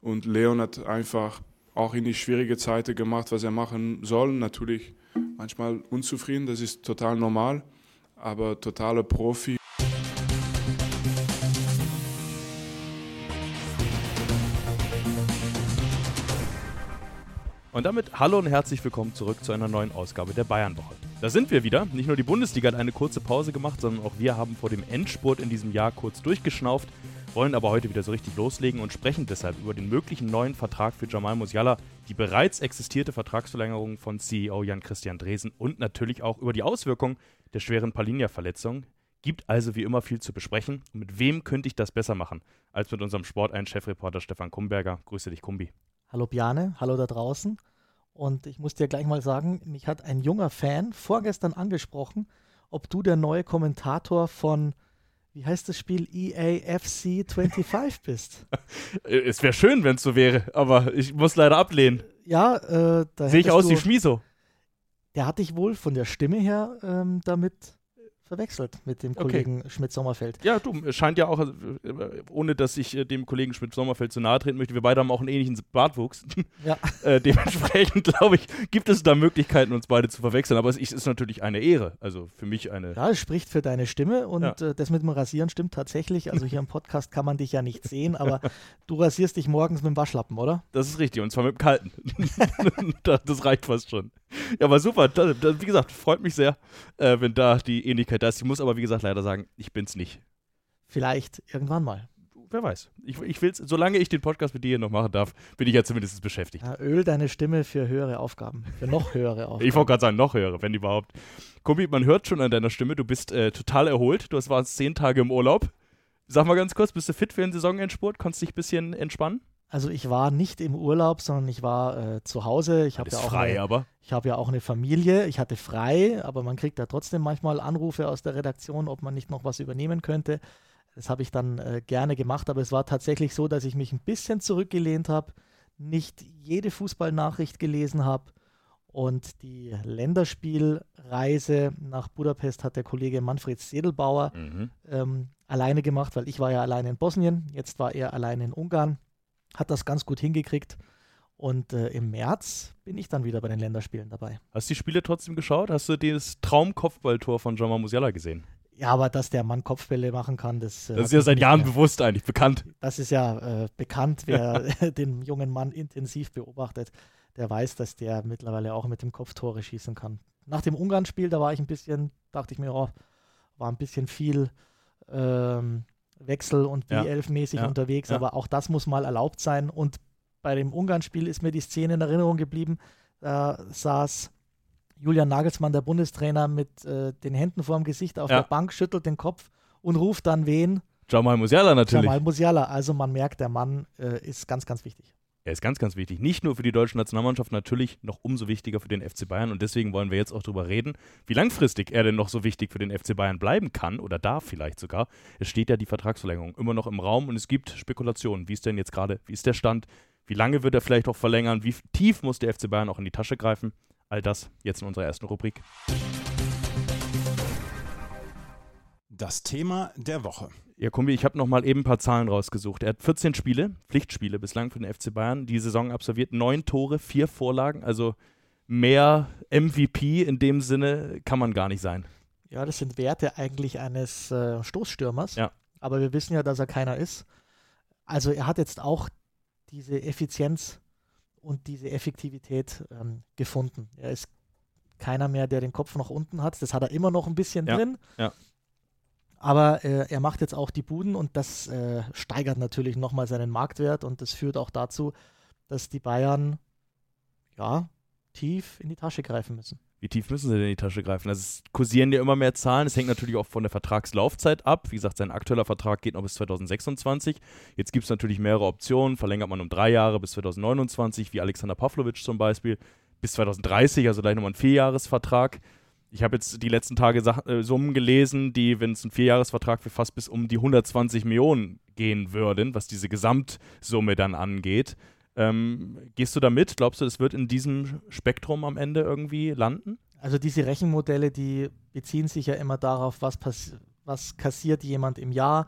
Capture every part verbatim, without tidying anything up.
Und Leon hat einfach auch in die schwierige Zeiten gemacht, was er machen soll. Natürlich manchmal unzufrieden, das ist total normal, aber totaler Profi. Und damit hallo und herzlich willkommen zurück zu einer neuen Ausgabe der Bayernwoche. Da sind wir wieder. Nicht nur die Bundesliga hat eine kurze Pause gemacht, sondern auch wir haben vor dem Endspurt in diesem Jahr kurz durchgeschnauft, wollen aber heute wieder so richtig loslegen und sprechen deshalb über den möglichen neuen Vertrag für Jamal Musiala, die bereits existierte Vertragsverlängerung von C E O Jan-Christian Dresen und natürlich auch über die Auswirkungen der schweren Palinja-Verletzung. Gibt also wie immer viel zu besprechen. Und mit wem könnte ich das besser machen als mit unserem Sport eins Chefreporter Stefan Kumberger? Grüße dich, Kumbi. Hallo Bjarne, hallo da draußen. Und ich muss dir gleich mal sagen, mich hat ein junger Fan vorgestern angesprochen, ob du der neue Kommentator von, wie heißt das Spiel, E A F C fünfundzwanzig bist. Es wäre schön, wenn es so wäre, aber ich muss leider ablehnen. Ja, äh, da sehe ich aus du, wie Schmiso. Der hat dich wohl von der Stimme her ähm, damit verwechselt mit dem Kollegen okay. Schmidt-Sommerfeld. Ja, du, es scheint ja auch, ohne dass ich äh, dem Kollegen Schmidt-Sommerfeld zu nahe treten möchte, wir beide haben auch einen ähnlichen Bartwuchs. Ja. äh, dementsprechend, glaube ich, gibt es da Möglichkeiten, uns beide zu verwechseln. Aber es ist natürlich eine Ehre, also für mich eine... Ja, es spricht für deine Stimme und ja. äh, das mit dem Rasieren stimmt tatsächlich. Also hier im Podcast kann man dich ja nicht sehen, aber du rasierst dich morgens mit dem Waschlappen, oder? Das ist richtig, und zwar mit dem kalten. Das reicht fast schon. Ja, aber super, das, das, wie gesagt, freut mich sehr, äh, wenn da die Ähnlichkeit da ist. Ich muss aber, wie gesagt, leider sagen, ich bin's nicht. Vielleicht irgendwann mal. Wer weiß. Ich, ich will's, solange ich den Podcast mit dir hier noch machen darf, bin ich ja zumindest beschäftigt. Ja, öl deine Stimme für höhere Aufgaben, für noch höhere Aufgaben. Ich wollte gerade sagen, noch höhere, wenn überhaupt. Kumbi, man hört schon an deiner Stimme, du bist äh, total erholt. Du warst zehn Tage im Urlaub. Sag mal ganz kurz, bist du fit für den Saisonendspurt? Konntest du dich ein bisschen entspannen? Also ich war nicht im Urlaub, sondern ich war äh, zu Hause. Ich habe ja, hab ja auch eine Familie. Ich hatte frei, aber man kriegt ja trotzdem manchmal Anrufe aus der Redaktion, ob man nicht noch was übernehmen könnte. Das habe ich dann äh, gerne gemacht, aber es war tatsächlich so, dass ich mich ein bisschen zurückgelehnt habe, nicht jede Fußballnachricht gelesen habe und die Länderspielreise nach Budapest hat der Kollege Manfred Sedelbauer mhm. ähm, alleine gemacht, weil ich war ja alleine in Bosnien, jetzt war er alleine in Ungarn. Hat das ganz gut hingekriegt und äh, im März bin ich dann wieder bei den Länderspielen dabei. Hast du die Spiele trotzdem geschaut? Hast du das Traum-Kopfballtor von Jamal Musiala gesehen? Ja, aber dass der Mann Kopfbälle machen kann, das äh, Das ist ja seit Jahren mehr. bewusst eigentlich, bekannt. Das ist ja äh, bekannt, wer den jungen Mann intensiv beobachtet, der weiß, dass der mittlerweile auch mit dem Kopf Tore schießen kann. Nach dem Ungarn-Spiel, da war ich ein bisschen, dachte ich mir, oh, war ein bisschen viel ähm, Wechsel- und B elf-mäßig ja, unterwegs, ja. aber auch das muss mal erlaubt sein. Und bei dem Ungarn-Spiel ist mir die Szene in Erinnerung geblieben. Da saß Julian Nagelsmann, der Bundestrainer, mit äh, den Händen vorm Gesicht auf ja. der Bank, schüttelt den Kopf und ruft dann wen? Jamal Musiala natürlich. Jamal Musiala. Also man merkt, der Mann äh, ist ganz, ganz wichtig. Er ist ganz, ganz wichtig. Nicht nur für die deutsche Nationalmannschaft, natürlich noch umso wichtiger für den F C Bayern. Und deswegen wollen wir jetzt auch darüber reden, wie langfristig er denn noch so wichtig für den F C Bayern bleiben kann oder darf vielleicht sogar. Es steht ja die Vertragsverlängerung immer noch im Raum und es gibt Spekulationen. Wie ist denn jetzt gerade, wie ist der Stand? Wie lange wird er vielleicht auch verlängern? Wie tief muss der F C Bayern auch in die Tasche greifen? All das jetzt in unserer ersten Rubrik. Das Thema der Woche. Ja, Kumbi, ich habe noch mal eben ein paar Zahlen rausgesucht. Er hat vierzehn Spiele, Pflichtspiele bislang für den F C Bayern, die Saison absolviert, neun Tore, vier Vorlagen, also mehr M V P in dem Sinne kann man gar nicht sein. Ja, das sind Werte eigentlich eines äh, Stoßstürmers, ja. aber wir wissen ja, dass er keiner ist. Also er hat jetzt auch diese Effizienz und diese Effektivität ähm, gefunden. Er ist keiner mehr, der den Kopf nach unten hat, das hat er immer noch ein bisschen ja. drin. Ja. Aber äh, er macht jetzt auch die Buden und das äh, steigert natürlich nochmal seinen Marktwert und das führt auch dazu, dass die Bayern ja tief in die Tasche greifen müssen. Wie tief müssen sie denn in die Tasche greifen? Also es kursieren ja immer mehr Zahlen. Es hängt natürlich auch von der Vertragslaufzeit ab. Wie gesagt, sein aktueller Vertrag geht noch bis zwanzig sechsundzwanzig. Jetzt gibt es natürlich mehrere Optionen. Verlängert man um drei Jahre bis zwanzig neunundzwanzig, wie Alexander Pavlovic zum Beispiel, bis zwanzig dreißig, also gleich nochmal ein Vierjahresvertrag. Ich habe jetzt die letzten Tage Sach- äh, Summen gelesen, die, wenn es ein Vierjahresvertrag für fast bis um die hundertzwanzig Millionen gehen würden, was diese Gesamtsumme dann angeht. Ähm, gehst du da mit? Glaubst du, es wird in diesem Spektrum am Ende irgendwie landen? Also diese Rechenmodelle, die beziehen sich ja immer darauf, was, pass- was kassiert jemand im Jahr,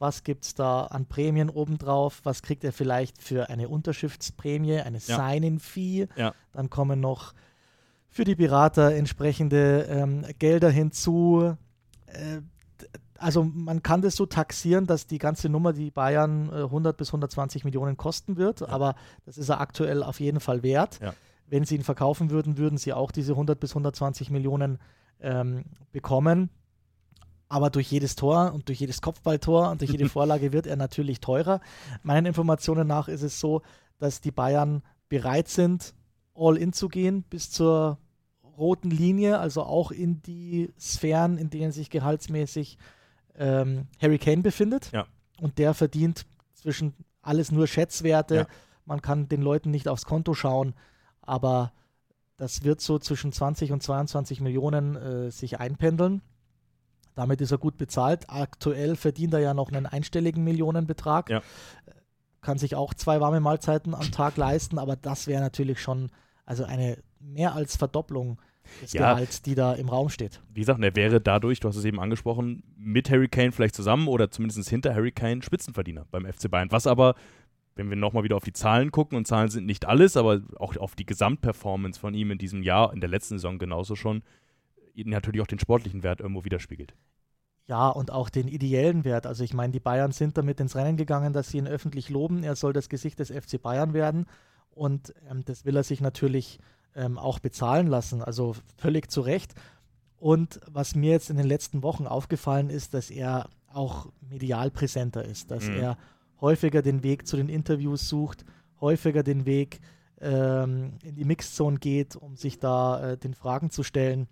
was gibt es da an Prämien obendrauf, was kriegt er vielleicht für eine Unterschriftsprämie, eine ja. Sign-in-Fee, ja. dann kommen noch für die Berater entsprechende ähm, Gelder hinzu. Äh, also man kann das so taxieren, dass die ganze Nummer die Bayern äh, hundert bis hundertzwanzig Millionen kosten wird, ja. aber das ist er aktuell auf jeden Fall wert. Ja. Wenn sie ihn verkaufen würden, würden sie auch diese hundert bis hundertzwanzig Millionen ähm, bekommen. Aber durch jedes Tor und durch jedes Kopfballtor und durch jede Vorlage wird er natürlich teurer. Meinen Informationen nach ist es so, dass die Bayern bereit sind, all in zu gehen bis zur roten Linie, also auch in die Sphären, in denen sich gehaltsmäßig ähm, Harry Kane befindet. Ja. Und der verdient zwischen alles nur Schätzwerte. Ja. Man kann den Leuten nicht aufs Konto schauen, aber das wird so zwischen zwanzig und zweiundzwanzig Millionen äh, sich einpendeln. Damit ist er gut bezahlt. Aktuell verdient er ja noch einen einstelligen Millionenbetrag. Ja. Kann sich auch zwei warme Mahlzeiten am Tag leisten, aber das wäre natürlich schon also eine mehr als Verdopplung des ja. Gehalts, die da im Raum steht. Wie gesagt, er wäre dadurch, du hast es eben angesprochen, mit Harry Kane vielleicht zusammen oder zumindest hinter Harry Kane Spitzenverdiener beim F C Bayern. Was aber, wenn wir nochmal wieder auf die Zahlen gucken, und Zahlen sind nicht alles, aber auch auf die Gesamtperformance von ihm in diesem Jahr, in der letzten Saison genauso schon, natürlich auch den sportlichen Wert irgendwo widerspiegelt. Ja, und auch den ideellen Wert. Also ich meine, die Bayern sind damit ins Rennen gegangen, dass sie ihn öffentlich loben. Er soll das Gesicht des F C Bayern werden und ähm, das will er sich natürlich ähm, auch bezahlen lassen. Also völlig zu Recht. Und was mir jetzt in den letzten Wochen aufgefallen ist, dass er auch medial präsenter ist, dass mhm. er häufiger den Weg zu den Interviews sucht, häufiger den Weg ähm, in die Mixzone geht, um sich da äh, den Fragen zu stellen.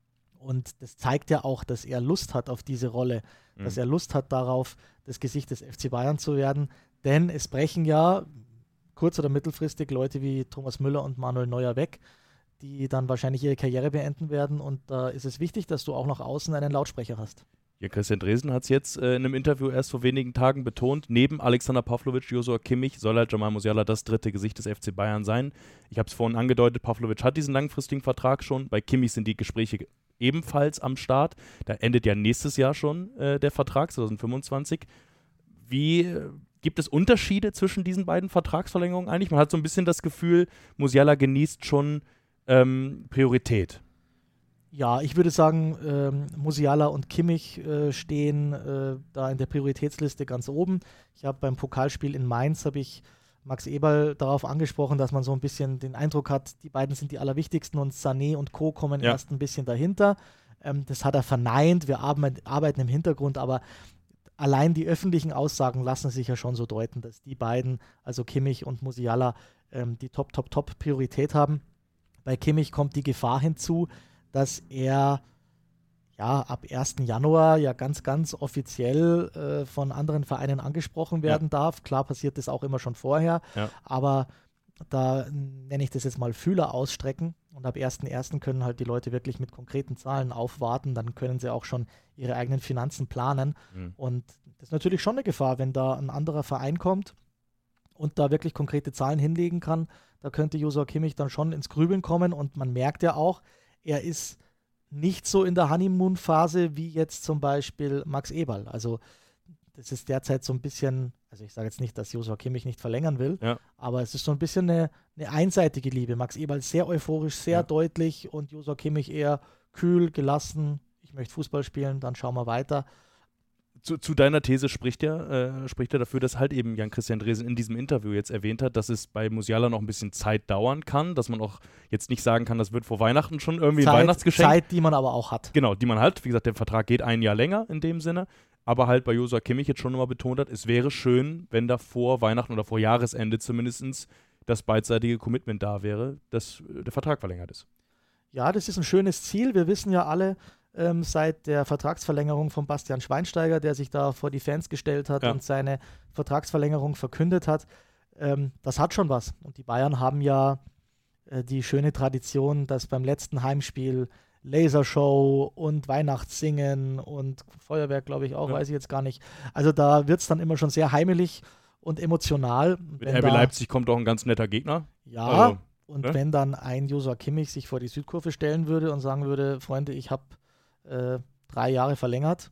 Und das zeigt ja auch, dass er Lust hat auf diese Rolle, mhm. dass er Lust hat darauf, das Gesicht des F C Bayern zu werden. Denn es brechen ja kurz- oder mittelfristig Leute wie Thomas Müller und Manuel Neuer weg, die dann wahrscheinlich ihre Karriere beenden werden. Und da ist es wichtig, dass du auch nach außen einen Lautsprecher hast. Ja, Christian Dresen hat es jetzt äh, in einem Interview erst vor wenigen Tagen betont, neben Alexander Pavlovic, Joshua Kimmich soll halt Jamal Musiala das dritte Gesicht des F C Bayern sein. Ich habe es vorhin angedeutet, Pavlovic hat diesen langfristigen Vertrag schon, bei Kimmich sind die Gespräche ebenfalls am Start. Da endet ja nächstes Jahr schon äh, der Vertrag, zwanzig fünfundzwanzig. Wie äh, gibt es Unterschiede zwischen diesen beiden Vertragsverlängerungen eigentlich? Man hat so ein bisschen das Gefühl, Musiala genießt schon ähm, Priorität. Ja, ich würde sagen, ähm, Musiala und Kimmich äh, stehen äh, da in der Prioritätsliste ganz oben. Ich habe beim Pokalspiel in Mainz, habe ich Max Eberl darauf angesprochen, dass man so ein bisschen den Eindruck hat, die beiden sind die allerwichtigsten und Sané und Co. kommen ja. erst ein bisschen dahinter. Ähm, das hat er verneint, wir arbeiten im Hintergrund, aber allein die öffentlichen Aussagen lassen sich ja schon so deuten, dass die beiden, also Kimmich und Musiala, ähm, die Top, Top, Top Priorität haben. Bei Kimmich kommt die Gefahr hinzu, dass er ja ab ersten Januar ja ganz, ganz offiziell äh, von anderen Vereinen angesprochen werden ja. darf. Klar passiert das auch immer schon vorher, ja. aber da nenne ich das jetzt mal Fühler ausstrecken und ab ersten ersten können halt die Leute wirklich mit konkreten Zahlen aufwarten, dann können sie auch schon ihre eigenen Finanzen planen mhm. und das ist natürlich schon eine Gefahr, wenn da ein anderer Verein kommt und da wirklich konkrete Zahlen hinlegen kann, da könnte Joshua Kimmich dann schon ins Grübeln kommen und man merkt ja auch, er ist nicht so in der Honeymoon-Phase wie jetzt zum Beispiel Max Eberl. Also das ist derzeit so ein bisschen, also ich sage jetzt nicht, dass Joshua Kimmich nicht verlängern will, ja. aber es ist so ein bisschen eine, eine einseitige Liebe. Max Eberl sehr euphorisch, sehr ja. deutlich und Joshua Kimmich eher kühl, gelassen. Ich möchte Fußball spielen, dann schauen wir weiter. Zu, zu deiner These spricht er, äh, spricht er dafür, dass halt eben Jan-Christian Dresen in diesem Interview jetzt erwähnt hat, dass es bei Musiala noch ein bisschen Zeit dauern kann, dass man auch jetzt nicht sagen kann, das wird vor Weihnachten schon irgendwie Zeit, ein Weihnachtsgeschenk. Zeit, die man aber auch hat. Genau, die man hat. Wie gesagt, der Vertrag geht ein Jahr länger in dem Sinne, aber halt bei Joshua Kimmich jetzt schon immer betont hat, es wäre schön, wenn da vor Weihnachten oder vor Jahresende zumindest das beidseitige Commitment da wäre, dass der Vertrag verlängert ist. Ja, das ist ein schönes Ziel. Wir wissen ja alle, Ähm, seit der Vertragsverlängerung von Bastian Schweinsteiger, der sich da vor die Fans gestellt hat ja. und seine Vertragsverlängerung verkündet hat. Ähm, das hat schon was. Und die Bayern haben ja äh, die schöne Tradition, dass beim letzten Heimspiel Lasershow und Weihnachtssingen und Feuerwerk, glaube ich auch, ja. weiß ich jetzt gar nicht. Also da wird es dann immer schon sehr heimelig und emotional. Mit R B Leipzig kommt auch ein ganz netter Gegner. Ja, also, und ne? wenn dann ein Joshua Kimmich sich vor die Südkurve stellen würde und sagen würde, Freunde, ich habe Äh, drei Jahre verlängert,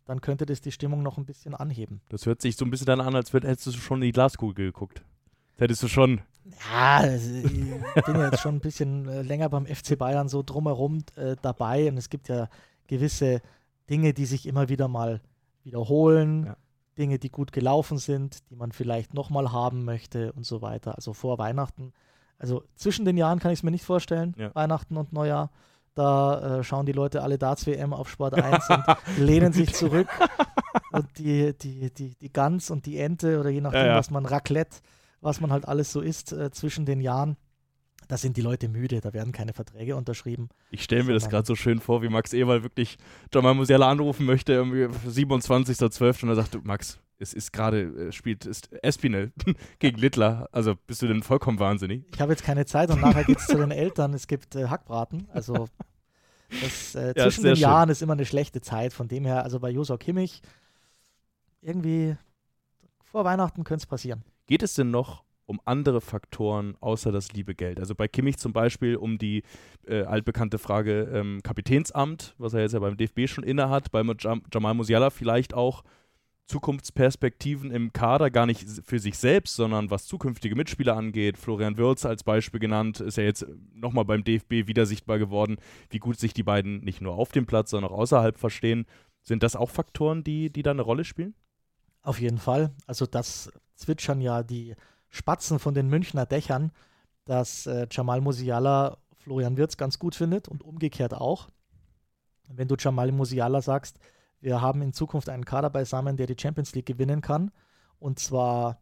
dann könnte das die Stimmung noch ein bisschen anheben. Das hört sich so ein bisschen dann an, als hättest du schon in die Glaskugel geguckt. Das hättest du schon... Ja, ich bin ja jetzt schon ein bisschen länger beim F C Bayern so drumherum äh, dabei und es gibt ja gewisse Dinge, die sich immer wieder mal wiederholen, ja. Dinge, die gut gelaufen sind, die man vielleicht nochmal haben möchte und so weiter. Also vor Weihnachten, also zwischen den Jahren kann ich es mir nicht vorstellen, ja. Weihnachten und Neujahr, da äh, schauen die Leute alle Darts-W M auf Sport eins und lehnen sich zurück und die, die, die, die Gans und die Ente oder je nachdem, ja, ja. was man Raclette, was man halt alles so isst äh, zwischen den Jahren, da sind die Leute müde, da werden keine Verträge unterschrieben. Ich stelle mir das gerade so schön vor, wie Max Eberl wirklich Jamal Musiala anrufen möchte, irgendwie siebenundzwanzigster zwölfter und er sagt, Max, es ist gerade, spielt ist Espinel gegen Littler, also bist du denn vollkommen wahnsinnig? Ich habe jetzt keine Zeit und nachher geht es zu den Eltern, es gibt äh, Hackbraten, also das, äh, ja, zwischen den schön. Jahren ist immer eine schlechte Zeit, von dem her, also bei Joshua Kimmich, irgendwie vor Weihnachten könnte es passieren. Geht es denn noch um andere Faktoren außer das liebe Geld? Also bei Kimmich zum Beispiel um die äh, altbekannte Frage ähm, Kapitänsamt, was er jetzt ja beim D F B schon innehat, bei Jam- Jamal Musiala vielleicht auch Zukunftsperspektiven im Kader, gar nicht für sich selbst, sondern was zukünftige Mitspieler angeht. Florian Wirtz als Beispiel genannt, ist ja jetzt nochmal beim D F B wieder sichtbar geworden, wie gut sich die beiden nicht nur auf dem Platz, sondern auch außerhalb verstehen. Sind das auch Faktoren, die, die da eine Rolle spielen? Auf jeden Fall. Also das zwitschern ja die Spatzen von den Münchner Dächern, dass äh, Jamal Musiala Florian Wirtz ganz gut findet und umgekehrt auch. Wenn du Jamal Musiala sagst, wir haben in Zukunft einen Kader beisammen, der die Champions League gewinnen kann und zwar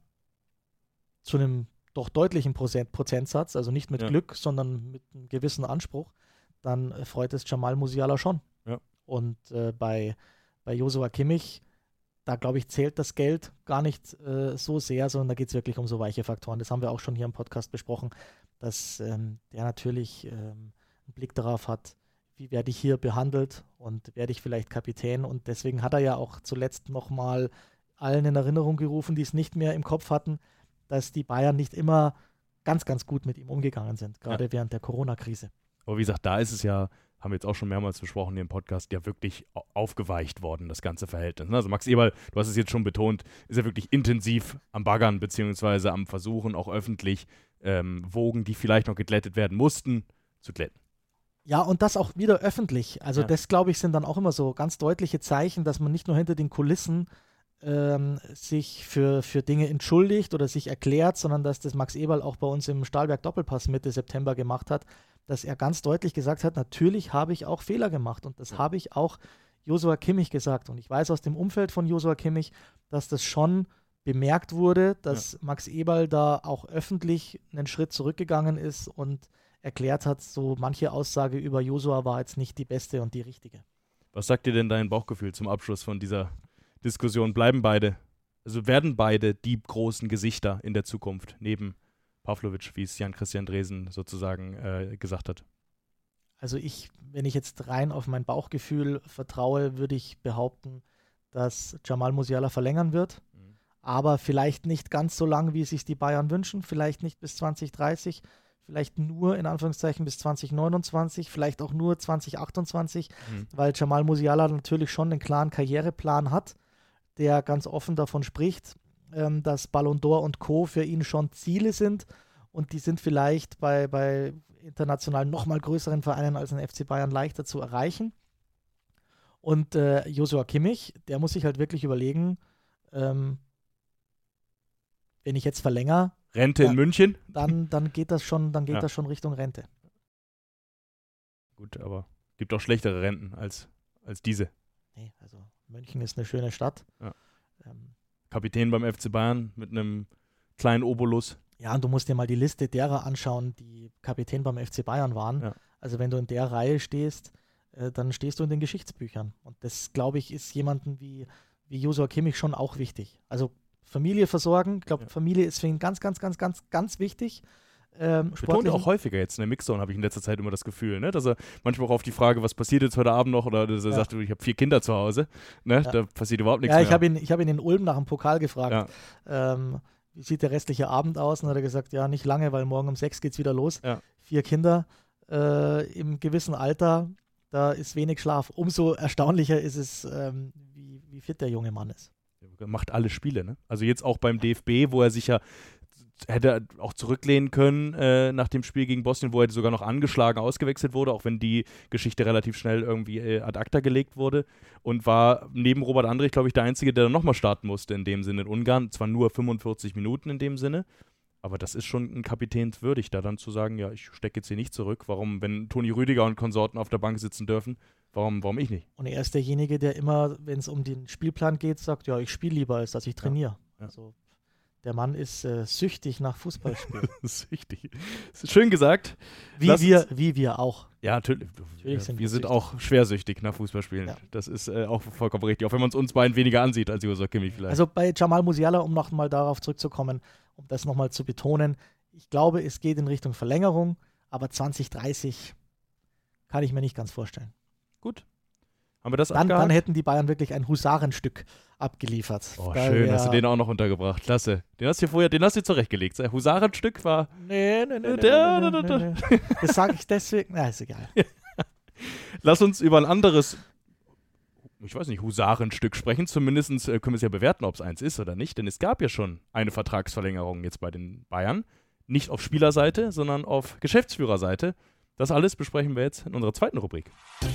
zu einem doch deutlichen Prozent- Prozentsatz, also nicht mit ja. Glück, sondern mit einem gewissen Anspruch, dann äh, freut es Jamal Musiala schon. Ja. Und äh, bei, bei Joshua Kimmich, da, glaube ich, zählt das Geld gar nicht äh, so sehr, sondern da geht es wirklich um so weiche Faktoren. Das haben wir auch schon hier im Podcast besprochen, dass ähm, der natürlich ähm, einen Blick darauf hat, wie werde ich hier behandelt und werde ich vielleicht Kapitän. Und deswegen hat er ja auch zuletzt nochmal allen in Erinnerung gerufen, die es nicht mehr im Kopf hatten, dass die Bayern nicht immer ganz, ganz gut mit ihm umgegangen sind, gerade ja. während der Corona-Krise. Aber wie gesagt, da ist es ja, haben wir jetzt auch schon mehrmals besprochen hier im Podcast, ja wirklich aufgeweicht worden, das ganze Verhältnis. Also Max Eberl, du hast es jetzt schon betont, ist ja wirklich intensiv am Baggern beziehungsweise am Versuchen, auch öffentlich ähm, Wogen, die vielleicht noch geglättet werden mussten, zu glätten. Ja, und das auch wieder öffentlich. Also ja. das, glaube ich, sind dann auch immer so ganz deutliche Zeichen, dass man nicht nur hinter den Kulissen ähm, sich für, für Dinge entschuldigt oder sich erklärt, sondern dass das Max Eberl auch bei uns im Stahlberg Doppelpass Mitte September gemacht hat, dass er ganz deutlich gesagt hat, natürlich habe ich auch Fehler gemacht und das ja. habe ich auch Joshua Kimmich gesagt. Und ich weiß aus dem Umfeld von Joshua Kimmich, dass das schon bemerkt wurde, dass ja. Max Eberl da auch öffentlich einen Schritt zurückgegangen ist und erklärt hat, so manche Aussage über Joshua war jetzt nicht die beste und die richtige. Was sagt dir denn dein Bauchgefühl zum Abschluss von dieser Diskussion? Bleiben beide, also werden beide die großen Gesichter in der Zukunft, neben Pavlovic, wie es Jan-Christian Dresen sozusagen äh, gesagt hat? Also ich, wenn ich jetzt rein auf mein Bauchgefühl vertraue, würde ich behaupten, dass Jamal Musiala verlängern wird, mhm. aber vielleicht nicht ganz so lang, wie sich die Bayern wünschen, vielleicht nicht bis zwanzig dreißig, vielleicht nur in Anführungszeichen bis zwanzig neunundzwanzig, vielleicht auch nur zwanzig achtundzwanzig, mhm. weil Jamal Musiala natürlich schon einen klaren Karriereplan hat, der ganz offen davon spricht, ähm, dass Ballon d'Or und Co. für ihn schon Ziele sind und die sind vielleicht bei, bei international nochmal größeren Vereinen als den F C Bayern leichter zu erreichen. Und äh, Joshua Kimmich, der muss sich halt wirklich überlegen, ähm, wenn ich jetzt verlängere, Rente ja, in München? Dann, dann geht das schon, dann geht ja. das schon Richtung Rente. Gut, aber gibt auch schlechtere Renten als, als diese. Nee, also München ist eine schöne Stadt. Ja. Ähm, Kapitän beim F C Bayern mit einem kleinen Obolus. Ja, und du musst dir mal die Liste derer anschauen, die Kapitän beim F C Bayern waren. Ja. Also wenn du in der Reihe stehst, äh, dann stehst du in den Geschichtsbüchern. Und das, glaube ich, ist jemanden wie, wie Joshua Kimmich schon auch wichtig. Also Familie versorgen, ich glaube, ja. Familie ist für ihn ganz, ganz, ganz, ganz, ganz wichtig. Ähm, Betont auch häufiger jetzt in der Mixzone, habe ich in letzter Zeit immer das Gefühl, ne? Dass er manchmal auch auf die Frage, was passiert jetzt heute Abend noch, oder dass er ja. sagt, ich habe vier Kinder zu Hause, ne? Ja. Da passiert überhaupt nichts ja, mehr. Ich habe ihn, ich hab ihn in Ulm nach dem Pokal gefragt, ja. ähm, wie sieht der restliche Abend aus? Und dann hat er gesagt, ja, nicht lange, weil morgen um sechs geht es wieder los. Ja. Vier Kinder äh, im gewissen Alter, da ist wenig Schlaf. Umso erstaunlicher ist es, ähm, wie, wie fit der junge Mann ist. Er macht alle Spiele, ne? Also jetzt auch beim D F B, wo er sich ja hätte auch zurücklehnen können äh, nach dem Spiel gegen Bosnien, wo er sogar noch angeschlagen ausgewechselt wurde, auch wenn die Geschichte relativ schnell irgendwie äh, ad acta gelegt wurde, und war neben Robert Andrich, glaube ich, der Einzige, der dann nochmal starten musste in dem Sinne in Ungarn. Zwar nur fünfundvierzig Minuten in dem Sinne, aber das ist schon ein kapitänswürdig, da dann zu sagen, ja, ich stecke jetzt hier nicht zurück. Warum, wenn Toni Rüdiger und Konsorten auf der Bank sitzen dürfen, warum, warum ich nicht? Und er ist derjenige, der immer, wenn es um den Spielplan geht, sagt, ja, ich spiele lieber, als dass ich trainiere. Ja. Ja. Also der Mann ist äh, süchtig nach Fußballspielen. Süchtig. Schön gesagt. Wie wir, wie wir auch. Ja, natürlich. natürlich sind wir, wir sind süchtig. Auch schwersüchtig nach Fußballspielen. Ja. Das ist äh, auch vollkommen richtig. Auch wenn man es uns beiden weniger ansieht als Josua Kimmich vielleicht. Also bei Jamal Musiala, um nochmal darauf zurückzukommen, um das nochmal zu betonen, ich glaube, es geht in Richtung Verlängerung, aber zwanzig dreißig kann ich mir nicht ganz vorstellen. Gut. Haben wir das dann, dann hätten die Bayern wirklich ein Husarenstück abgeliefert. Oh, da schön, hast du den auch noch untergebracht. Klasse. Den hast du vorher, den hast du zurechtgelegt. Das Husarenstück war. Nee, nee, nee. Der, nee, nee, nee, nee. Das sage ich deswegen. Na, ist egal. Lass uns über ein anderes, ich weiß nicht, Husarenstück sprechen. Zumindest können wir es ja bewerten, ob es eins ist oder nicht. Denn es gab ja schon eine Vertragsverlängerung jetzt bei den Bayern. Nicht auf Spielerseite, sondern auf Geschäftsführerseite. Das alles besprechen wir jetzt in unserer zweiten Rubrik.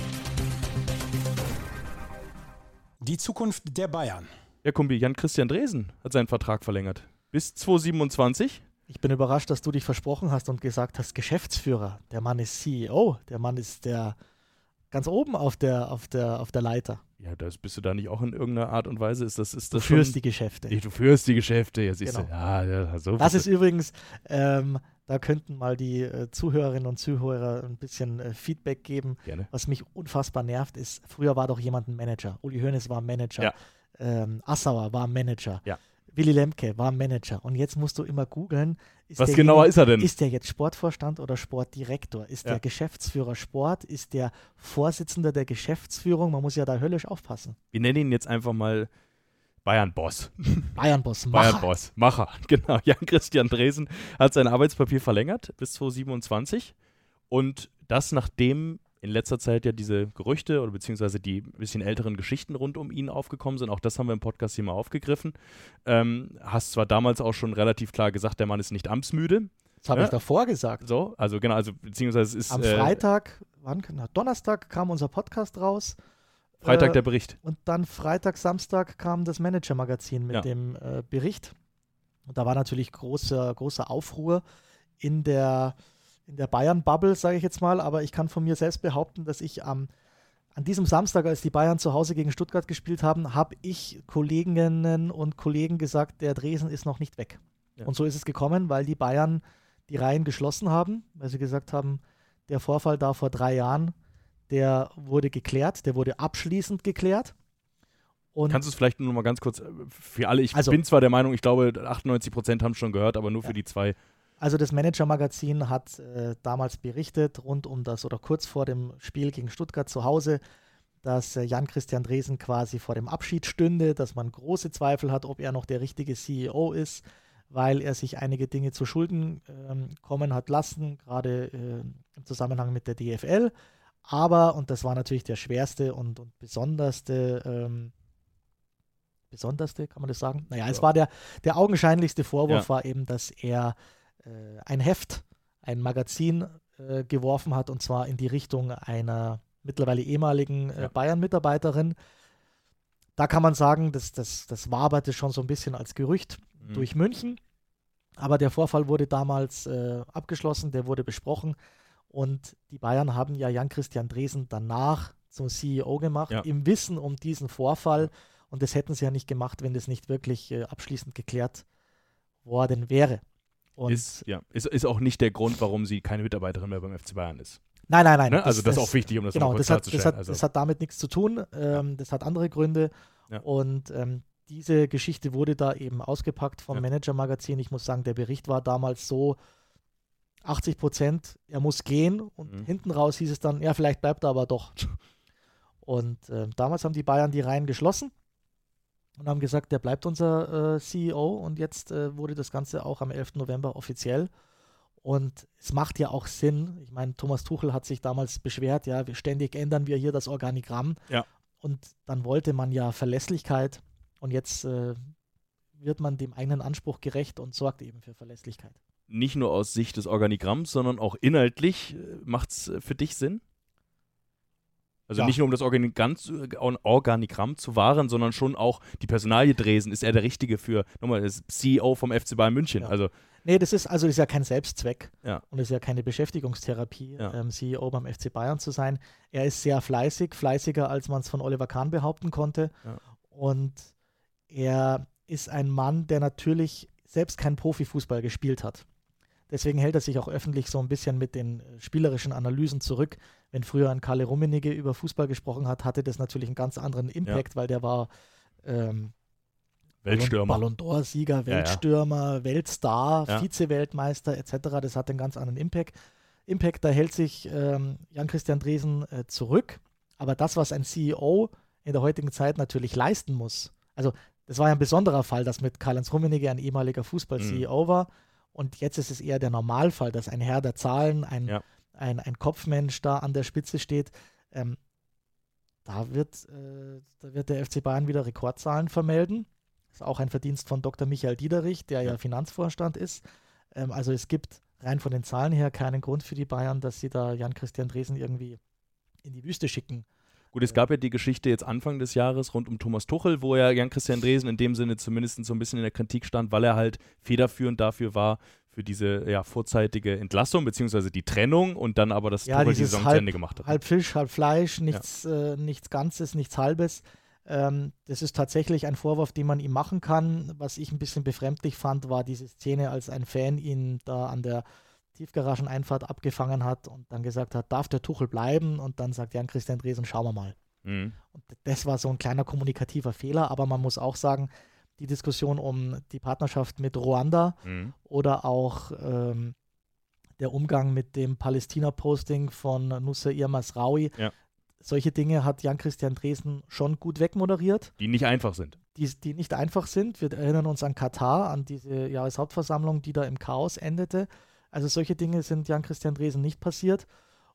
Die Zukunft der Bayern. Ja, Kumbi, Jan-Christian Dresen hat seinen Vertrag verlängert. Bis zweitausendsiebenundzwanzig. Ich bin überrascht, dass du dich versprochen hast und gesagt hast, Geschäftsführer. Der Mann ist C E O. Der Mann ist der ganz oben auf der, auf der, auf der Leiter. Ja, das bist du da nicht auch in irgendeiner Art und Weise? Ist das, ist das du führst schon, die Geschäfte. Du führst die Geschäfte, ja, siehst genau. du. Ja, ja, so das ist übrigens, ähm, da könnten mal die äh, Zuhörerinnen und Zuhörer ein bisschen äh, Feedback geben. Gerne. Was mich unfassbar nervt, ist, früher war doch jemand ein Manager. Uli Hoeneß war Manager. Ja. Ähm, Assauer war Manager. Ja. Willy Lemke war Manager. Und jetzt musst du immer googeln. Was genauer ist er denn? Ist der jetzt Sportvorstand oder Sportdirektor? Ist ja. der Geschäftsführer Sport? Ist der Vorsitzender der Geschäftsführung? Man muss ja da höllisch aufpassen. Wir nennen ihn jetzt einfach mal Bayern-Boss. Bayern-Boss, Macher. Bayern-Boss, Macher, genau. Jan-Christian Dresen hat sein Arbeitspapier verlängert bis zweitausendsiebenundzwanzig. Und das, nachdem in letzter Zeit ja diese Gerüchte oder beziehungsweise die bisschen älteren Geschichten rund um ihn aufgekommen sind. Auch das haben wir im Podcast hier mal aufgegriffen. Ähm, hast zwar damals auch schon relativ klar gesagt, der Mann ist nicht amtsmüde. Das habe ja? ich davor gesagt. So, also genau, also beziehungsweise es ist... Am Freitag, äh, wann, na, Donnerstag kam unser Podcast raus. Freitag äh, der Bericht. Und dann Freitag, Samstag kam das Manager-Magazin mit ja. dem äh, Bericht. Und da war natürlich großer, großer Aufruhr in der... in der Bayern-Bubble, sage ich jetzt mal, aber ich kann von mir selbst behaupten, dass ich am, an diesem Samstag, als die Bayern zu Hause gegen Stuttgart gespielt haben, habe ich Kolleginnen und Kollegen gesagt, der Dresen ist noch nicht weg. Ja. Und so ist es gekommen, weil die Bayern die Reihen geschlossen haben, weil sie gesagt haben, der Vorfall da vor drei Jahren, der wurde geklärt, der wurde abschließend geklärt. Und kannst du es vielleicht nur mal ganz kurz für alle, ich also, bin zwar der Meinung, ich glaube, achtundneunzig Prozent haben es schon gehört, aber nur für ja. die zwei. Also das Manager-Magazin hat äh, damals berichtet, rund um das oder kurz vor dem Spiel gegen Stuttgart zu Hause, dass äh, Jan-Christian Dresen quasi vor dem Abschied stünde, dass man große Zweifel hat, ob er noch der richtige C E O ist, weil er sich einige Dinge zu Schulden ähm, kommen hat lassen, gerade äh, im Zusammenhang mit der D F L. Aber, und das war natürlich der schwerste und, und besonderste, ähm, besonderste, kann man das sagen? Naja, ja. es war der, der augenscheinlichste Vorwurf, ja. war eben, dass er ein Heft, ein Magazin äh, geworfen hat, und zwar in die Richtung einer mittlerweile ehemaligen äh, ja. Bayern-Mitarbeiterin. Da kann man sagen, das, das, das waberte schon so ein bisschen als Gerücht mhm. durch München, aber der Vorfall wurde damals äh, abgeschlossen, der wurde besprochen, und die Bayern haben ja Jan-Christian Dresen danach zum C E O gemacht, ja. im Wissen um diesen Vorfall, und das hätten sie ja nicht gemacht, wenn das nicht wirklich äh, abschließend geklärt worden wäre. Und ist, ja, ist, ist auch nicht der Grund, warum sie keine Mitarbeiterin mehr beim F C Bayern ist. Nein, nein, nein. Ne? Also das, das ist auch wichtig, um das genau, mal kurz das hat, klarzustellen. Das hat, also. das hat damit nichts zu tun. Ähm, das hat andere Gründe. Ja. Und ähm, diese Geschichte wurde da eben ausgepackt vom ja. Manager-Magazin. Ich muss sagen, der Bericht war damals so achtzig Prozent, er muss gehen. Und mhm. hinten raus hieß es dann, ja, vielleicht bleibt er aber doch. Und äh, damals haben die Bayern die Reihen geschlossen und haben gesagt, der bleibt unser äh, C E O, und jetzt äh, wurde das Ganze auch am elften November offiziell. Und es macht ja auch Sinn. Ich meine, Thomas Tuchel hat sich damals beschwert, ja, wir ständig ändern wir hier das Organigramm. Ja. Und dann wollte man ja Verlässlichkeit. Und jetzt äh, wird man dem eigenen Anspruch gerecht und sorgt eben für Verlässlichkeit. Nicht nur aus Sicht des Organigramms, sondern auch inhaltlich macht es für dich Sinn? Also ja. Nicht nur um das Organigramm, Organigramm zu wahren, sondern schon auch die Personalie Dresen. Ist er der Richtige für, nochmal, das C E O vom F C Bayern München? Ja. Also Nee, das ist also ist ja kein Selbstzweck ja. und ist ja keine Beschäftigungstherapie, ja. ähm, C E O beim F C Bayern zu sein. Er ist sehr fleißig, fleißiger, als man es von Oliver Kahn behaupten konnte. Ja. Und er ist ein Mann, der natürlich selbst keinen Profifußball gespielt hat. Deswegen hält er sich auch öffentlich so ein bisschen mit den spielerischen Analysen zurück. Wenn früher ein Karl Rummenigge über Fußball gesprochen hat, hatte das natürlich einen ganz anderen Impact, ja. weil der war ähm, Weltstürmer. Ballon d'Or-Sieger, Weltstürmer, ja, ja. Weltstar, ja. Vize-Weltmeister et cetera. Das hat einen ganz anderen Impact. Impact, da hält sich ähm, Jan-Christian Dresen äh, zurück. Aber das, was ein C E O in der heutigen Zeit natürlich leisten muss, also das war ja ein besonderer Fall, dass mit Karl-Heinz Rummenigge ein ehemaliger Fußball-C E O mhm. war. Und jetzt ist es eher der Normalfall, dass ein Herr der Zahlen, ein, ja. ein, ein Kopfmensch da an der Spitze steht. Ähm, da, wird, äh, da wird der F C Bayern wieder Rekordzahlen vermelden. Das ist auch ein Verdienst von Doktor Michael Diederich, der ja, ja Finanzvorstand ist. Ähm, also es gibt rein von den Zahlen her keinen Grund für die Bayern, dass sie da Jan-Christian Dresen irgendwie in die Wüste schicken. Gut, es gab ja die Geschichte jetzt Anfang des Jahres rund um Thomas Tuchel, wo ja Jan-Christian Dresen in dem Sinne zumindest so ein bisschen in der Kritik stand, weil er halt federführend dafür war, für diese ja, vorzeitige Entlassung beziehungsweise die Trennung und dann aber das ja, Tuchel die Saison halb, zu Ende gemacht hat. Halb Fisch, halb Fleisch, nichts, ja. äh, nichts Ganzes, nichts Halbes. Ähm, das ist tatsächlich ein Vorwurf, den man ihm machen kann. Was ich ein bisschen befremdlich fand, war diese Szene, als ein Fan ihn da an der Tiefgarageneinfahrt abgefangen hat und dann gesagt hat, darf der Tuchel bleiben? Und dann sagt Jan-Christian Dresen, schauen wir mal. Mhm. Und das war so ein kleiner kommunikativer Fehler, aber man muss auch sagen, die Diskussion um die Partnerschaft mit Ruanda mhm. oder auch ähm, der Umgang mit dem Palästina-Posting von Nusseir Masraoui, ja. solche Dinge hat Jan-Christian Dresen schon gut wegmoderiert. Die nicht einfach sind. Die, die nicht einfach sind. Wir erinnern uns an Katar, an diese Jahreshauptversammlung, die da im Chaos endete. Also solche Dinge sind Jan-Christian Dresen nicht passiert.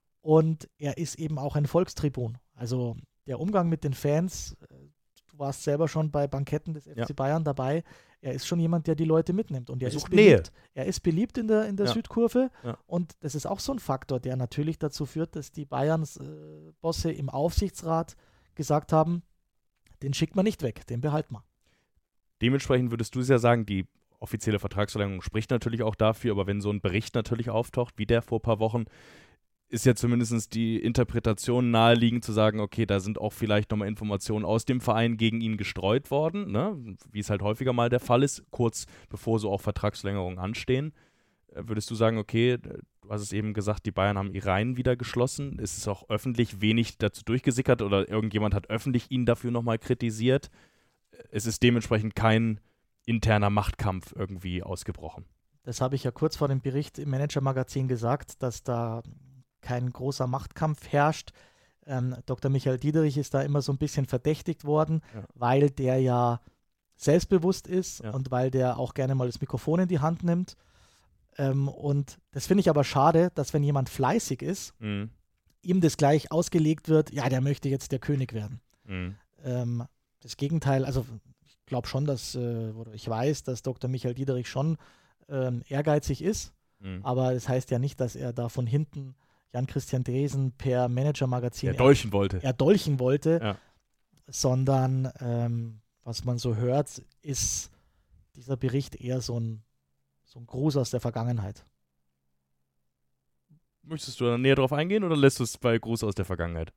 Und er ist eben auch ein Volkstribun. Also der Umgang mit den Fans, du warst selber schon bei Banketten des F C ja. Bayern dabei, er ist schon jemand, der die Leute mitnimmt. Und er, ist beliebt. er ist beliebt in der, in der ja. Südkurve. Ja. Und das ist auch so ein Faktor, der natürlich dazu führt, dass die Bayerns-Bosse äh, im Aufsichtsrat gesagt haben, den schickt man nicht weg, den behalten wir. Dementsprechend würdest du ja sagen, die offizielle Vertragsverlängerung spricht natürlich auch dafür, aber wenn so ein Bericht natürlich auftaucht, wie der vor ein paar Wochen, ist ja zumindest die Interpretation naheliegend zu sagen, okay, da sind auch vielleicht nochmal Informationen aus dem Verein gegen ihn gestreut worden, ne? Wie es halt häufiger mal der Fall ist, kurz bevor so auch Vertragsverlängerungen anstehen. Würdest du sagen, okay, du hast es eben gesagt, die Bayern haben ihre Reihen wieder geschlossen, ist es auch öffentlich wenig dazu durchgesickert oder irgendjemand hat öffentlich ihn dafür nochmal kritisiert? Es ist dementsprechend kein interner Machtkampf irgendwie ausgebrochen. Das habe ich ja kurz vor dem Bericht im Manager-Magazin gesagt, dass da kein großer Machtkampf herrscht. Ähm, Doktor Michael Diederich ist da immer so ein bisschen verdächtigt worden, ja. weil der ja selbstbewusst ist ja. und weil der auch gerne mal das Mikrofon in die Hand nimmt. Ähm, und das finde ich aber schade, dass wenn jemand fleißig ist, mhm. ihm das gleich ausgelegt wird, ja, der möchte jetzt der König werden. Mhm. Ähm, das Gegenteil, also ich glaube schon, dass, äh, oder ich weiß, dass Doktor Michael Diederich schon ähm, ehrgeizig ist, mhm. aber das heißt ja nicht, dass er da von hinten Jan-Christian Dresen per Manager-Magazin erdolchen wollte, erdolchen wollte ja. sondern ähm, was man so hört, ist dieser Bericht eher so ein, so ein Gruß aus der Vergangenheit. Möchtest du da näher drauf eingehen oder lässt du es bei Gruß aus der Vergangenheit?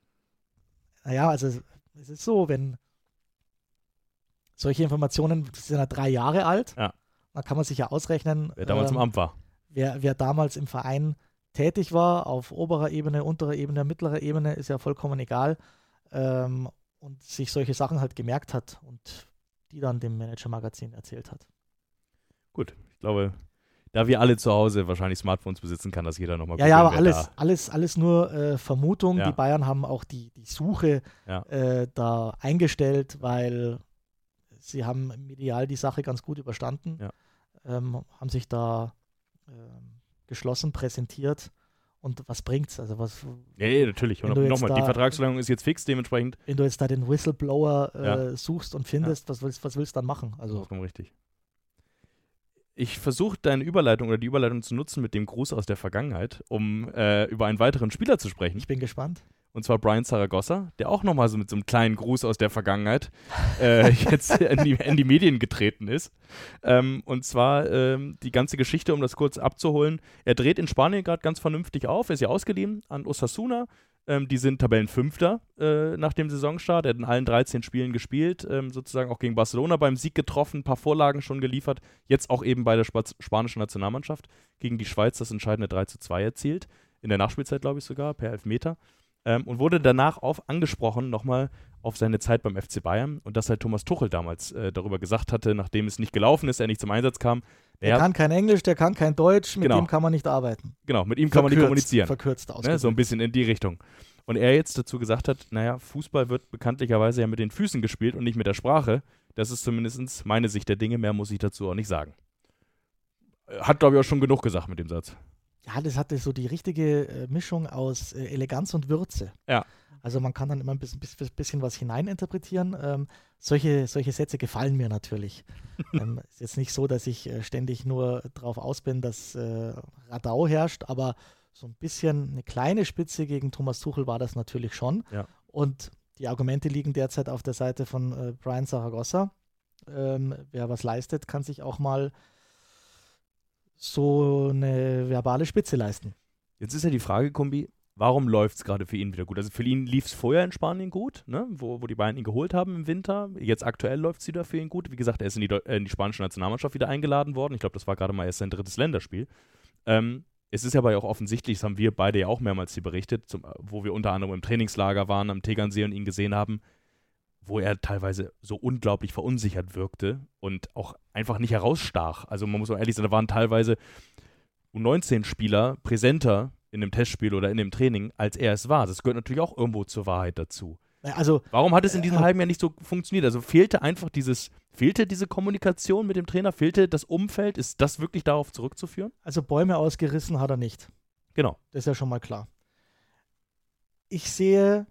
Naja, also es ist so, wenn solche Informationen, die sind ja drei Jahre alt, ja. dann kann man sich ja ausrechnen, wer damals ähm, im Amt war. Wer, wer damals im Verein tätig war, auf oberer Ebene, unterer Ebene, mittlerer Ebene, ist ja vollkommen egal, ähm, und sich solche Sachen halt gemerkt hat und die dann dem Manager-Magazin erzählt hat. Gut, ich glaube, da wir alle zu Hause wahrscheinlich Smartphones besitzen, kann das jeder nochmal Ja, ja, aber alles, alles, alles nur äh, Vermutung. Ja. Die Bayern haben auch die, die Suche ja. äh, da eingestellt, weil sie haben medial die Sache ganz gut überstanden, ja. ähm, haben sich da ähm, geschlossen präsentiert. Und was bringt's? Also was? Ja, ja natürlich. Und nochmal, die Vertragsverlängerung ist jetzt fix, dementsprechend. Wenn du jetzt da den Whistleblower äh, ja. suchst und findest, ja. was, willst, was willst du dann machen? Also das ist richtig. Ich versuche deine Überleitung oder die Überleitung zu nutzen mit dem Gruß aus der Vergangenheit, um äh, über einen weiteren Spieler zu sprechen. Ich bin gespannt. Und zwar Brian Zaragoza, der auch nochmal so mit so einem kleinen Gruß aus der Vergangenheit äh, jetzt in die, in die Medien getreten ist. Ähm, und zwar ähm, die ganze Geschichte, um das kurz abzuholen. Er dreht in Spanien gerade ganz vernünftig auf. Er ist ja ausgeliehen an Osasuna. Ähm, die sind Tabellenfünfter äh, nach dem Saisonstart. Er hat in allen dreizehn Spielen gespielt, ähm, sozusagen auch gegen Barcelona beim Sieg getroffen, ein paar Vorlagen schon geliefert. Jetzt auch eben bei der Sp- spanischen Nationalmannschaft gegen die Schweiz das entscheidende drei zu zwei erzielt. In der Nachspielzeit, glaube ich sogar, per Elfmeter. Ähm, und wurde danach auf angesprochen nochmal auf seine Zeit beim F C Bayern und dass halt Thomas Tuchel damals äh, darüber gesagt hatte, nachdem es nicht gelaufen ist, er nicht zum Einsatz kam. Der, der kann kein Englisch, der kann kein Deutsch, mit genau. dem kann man nicht arbeiten. Genau, mit ihm kann verkürzt, man nicht kommunizieren. Verkürzt ausgedrückt. Ne, so ein bisschen in die Richtung. Und er jetzt dazu gesagt hat, naja, Fußball wird bekanntlicherweise ja mit den Füßen gespielt und nicht mit der Sprache. Das ist zumindest meine Sicht der Dinge, mehr muss ich dazu auch nicht sagen. Hat, glaube ich, auch schon genug gesagt mit dem Satz. Ja, das hatte so die richtige äh, Mischung aus äh, Eleganz und Würze. Ja. Also man kann dann immer ein bisschen, bisschen was hineininterpretieren. Ähm, solche, solche Sätze gefallen mir natürlich. ähm, ist jetzt nicht so, dass ich äh, ständig nur drauf aus bin, dass äh, Radau herrscht, aber so ein bisschen eine kleine Spitze gegen Thomas Tuchel war das natürlich schon. Ja. Und die Argumente liegen derzeit auf der Seite von äh, Brian Zaragoza. Ähm, wer was leistet, kann sich auch mal so eine verbale Spitze leisten. Jetzt ist ja die Frage, Kombi, warum läuft es gerade für ihn wieder gut? Also für ihn lief es vorher in Spanien gut, ne? wo, wo die Bayern ihn geholt haben im Winter. Jetzt aktuell läuft es wieder für ihn gut. Wie gesagt, er ist in die, äh, in die spanische Nationalmannschaft wieder eingeladen worden. Ich glaube, das war gerade mal erst sein drittes Länderspiel. Ähm, es ist aber ja auch offensichtlich, das haben wir beide ja auch mehrmals hier berichtet, zum, wo wir unter anderem im Trainingslager waren am Tegernsee und ihn gesehen haben, wo er teilweise so unglaublich verunsichert wirkte und auch einfach nicht herausstach. Also man muss auch ehrlich sein, da waren teilweise U neunzehn Spieler präsenter in dem Testspiel oder in dem Training, als er es war. Das gehört natürlich auch irgendwo zur Wahrheit dazu. Also, warum hat es in diesem äh, halben Jahr nicht so funktioniert? Also fehlte einfach dieses, fehlte diese Kommunikation mit dem Trainer, fehlte das Umfeld? Ist das wirklich darauf zurückzuführen? Also Bäume ausgerissen hat er nicht. Genau. Das ist ja schon mal klar. Ich sehe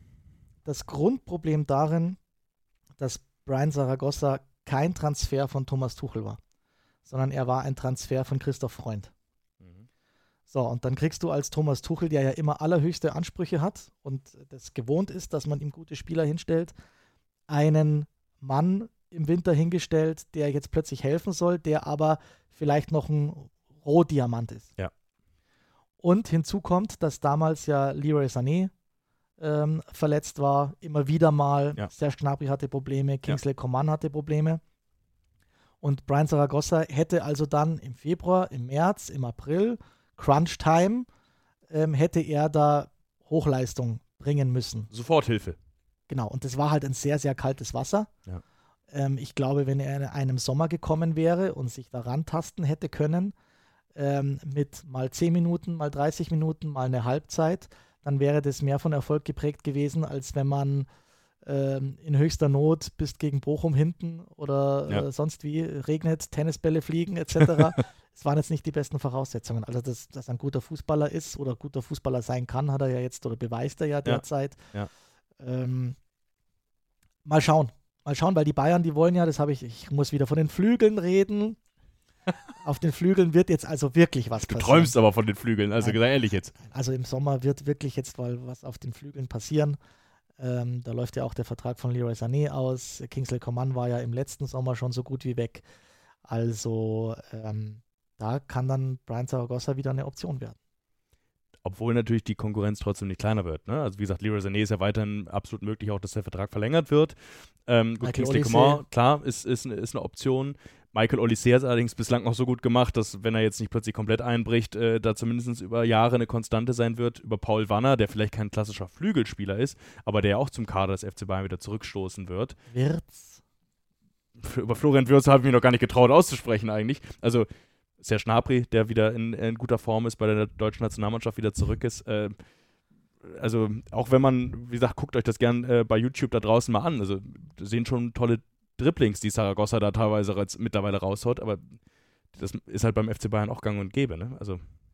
das Grundproblem darin, dass Brian Zaragoza kein Transfer von Thomas Tuchel war, sondern er war ein Transfer von Christoph Freund. Mhm. So, und dann kriegst du als Thomas Tuchel, der ja immer allerhöchste Ansprüche hat und das gewohnt ist, dass man ihm gute Spieler hinstellt, einen Mann im Winter hingestellt, der jetzt plötzlich helfen soll, der aber vielleicht noch ein Rohdiamant ist. Ja. Und hinzu kommt, dass damals ja Leroy Sané Ähm, verletzt war, immer wieder mal. Ja. Serge Gnabry hatte Probleme, Kingsley ja. Coman hatte Probleme. Und Brian Zaragoza hätte also dann im Februar, im März, im April, Crunch Time, ähm, hätte er da Hochleistung bringen müssen. Soforthilfe. Genau, und das war halt ein sehr, sehr kaltes Wasser. Ja. Ähm, ich glaube, wenn er in einem Sommer gekommen wäre und sich da rantasten hätte können, ähm, mit mal zehn Minuten, mal dreißig Minuten, mal eine Halbzeit, dann wäre das mehr von Erfolg geprägt gewesen, als wenn man ähm, in höchster Not bis gegen Bochum hinten oder ja. äh, sonst wie regnet, Tennisbälle fliegen et cetera. Es waren jetzt nicht die besten Voraussetzungen. Also, dass, dass er ein guter Fußballer ist oder guter Fußballer sein kann, hat er ja jetzt oder beweist er ja derzeit. Ja. Ja. Ähm, mal schauen. Mal schauen, weil die Bayern, die wollen ja, das habe ich, ich muss wieder von den Flügeln reden. Auf den Flügeln wird jetzt also wirklich was passieren. Du träumst aber von den Flügeln, also sei ehrlich jetzt. Also im Sommer wird wirklich jetzt mal was auf den Flügeln passieren. Ähm, da läuft ja auch der Vertrag von Leroy Sané aus. Kingsley Coman war ja im letzten Sommer schon so gut wie weg. Also ähm, da kann dann Brian Zaragoza wieder eine Option werden. Obwohl natürlich die Konkurrenz trotzdem nicht kleiner wird. Ne? Also wie gesagt, Leroy Sané ist ja weiterhin absolut möglich, auch dass der Vertrag verlängert wird. Ähm, gut, Kingsley Coman, klar, ist, ist, ist eine Option. Michael Olise hat es allerdings bislang noch so gut gemacht, dass, wenn er jetzt nicht plötzlich komplett einbricht, äh, da zumindest über Jahre eine Konstante sein wird. Über Paul Wanner, der vielleicht kein klassischer Flügelspieler ist, aber der auch zum Kader des F C Bayern wieder zurückstoßen wird. Wirtz. Für, über Florian Wirtz habe ich mich noch gar nicht getraut auszusprechen eigentlich. Also Serge Gnabry, der wieder in, in guter Form ist, bei der deutschen Nationalmannschaft wieder zurück ist. Äh, also auch wenn man, wie gesagt, guckt euch das gern äh, bei YouTube da draußen mal an. Also sehen schon tolle Dribblings, die Zaragoza da teilweise jetzt mittlerweile raushaut, aber das ist halt beim F C Bayern auch gang und gäbe, ne? Also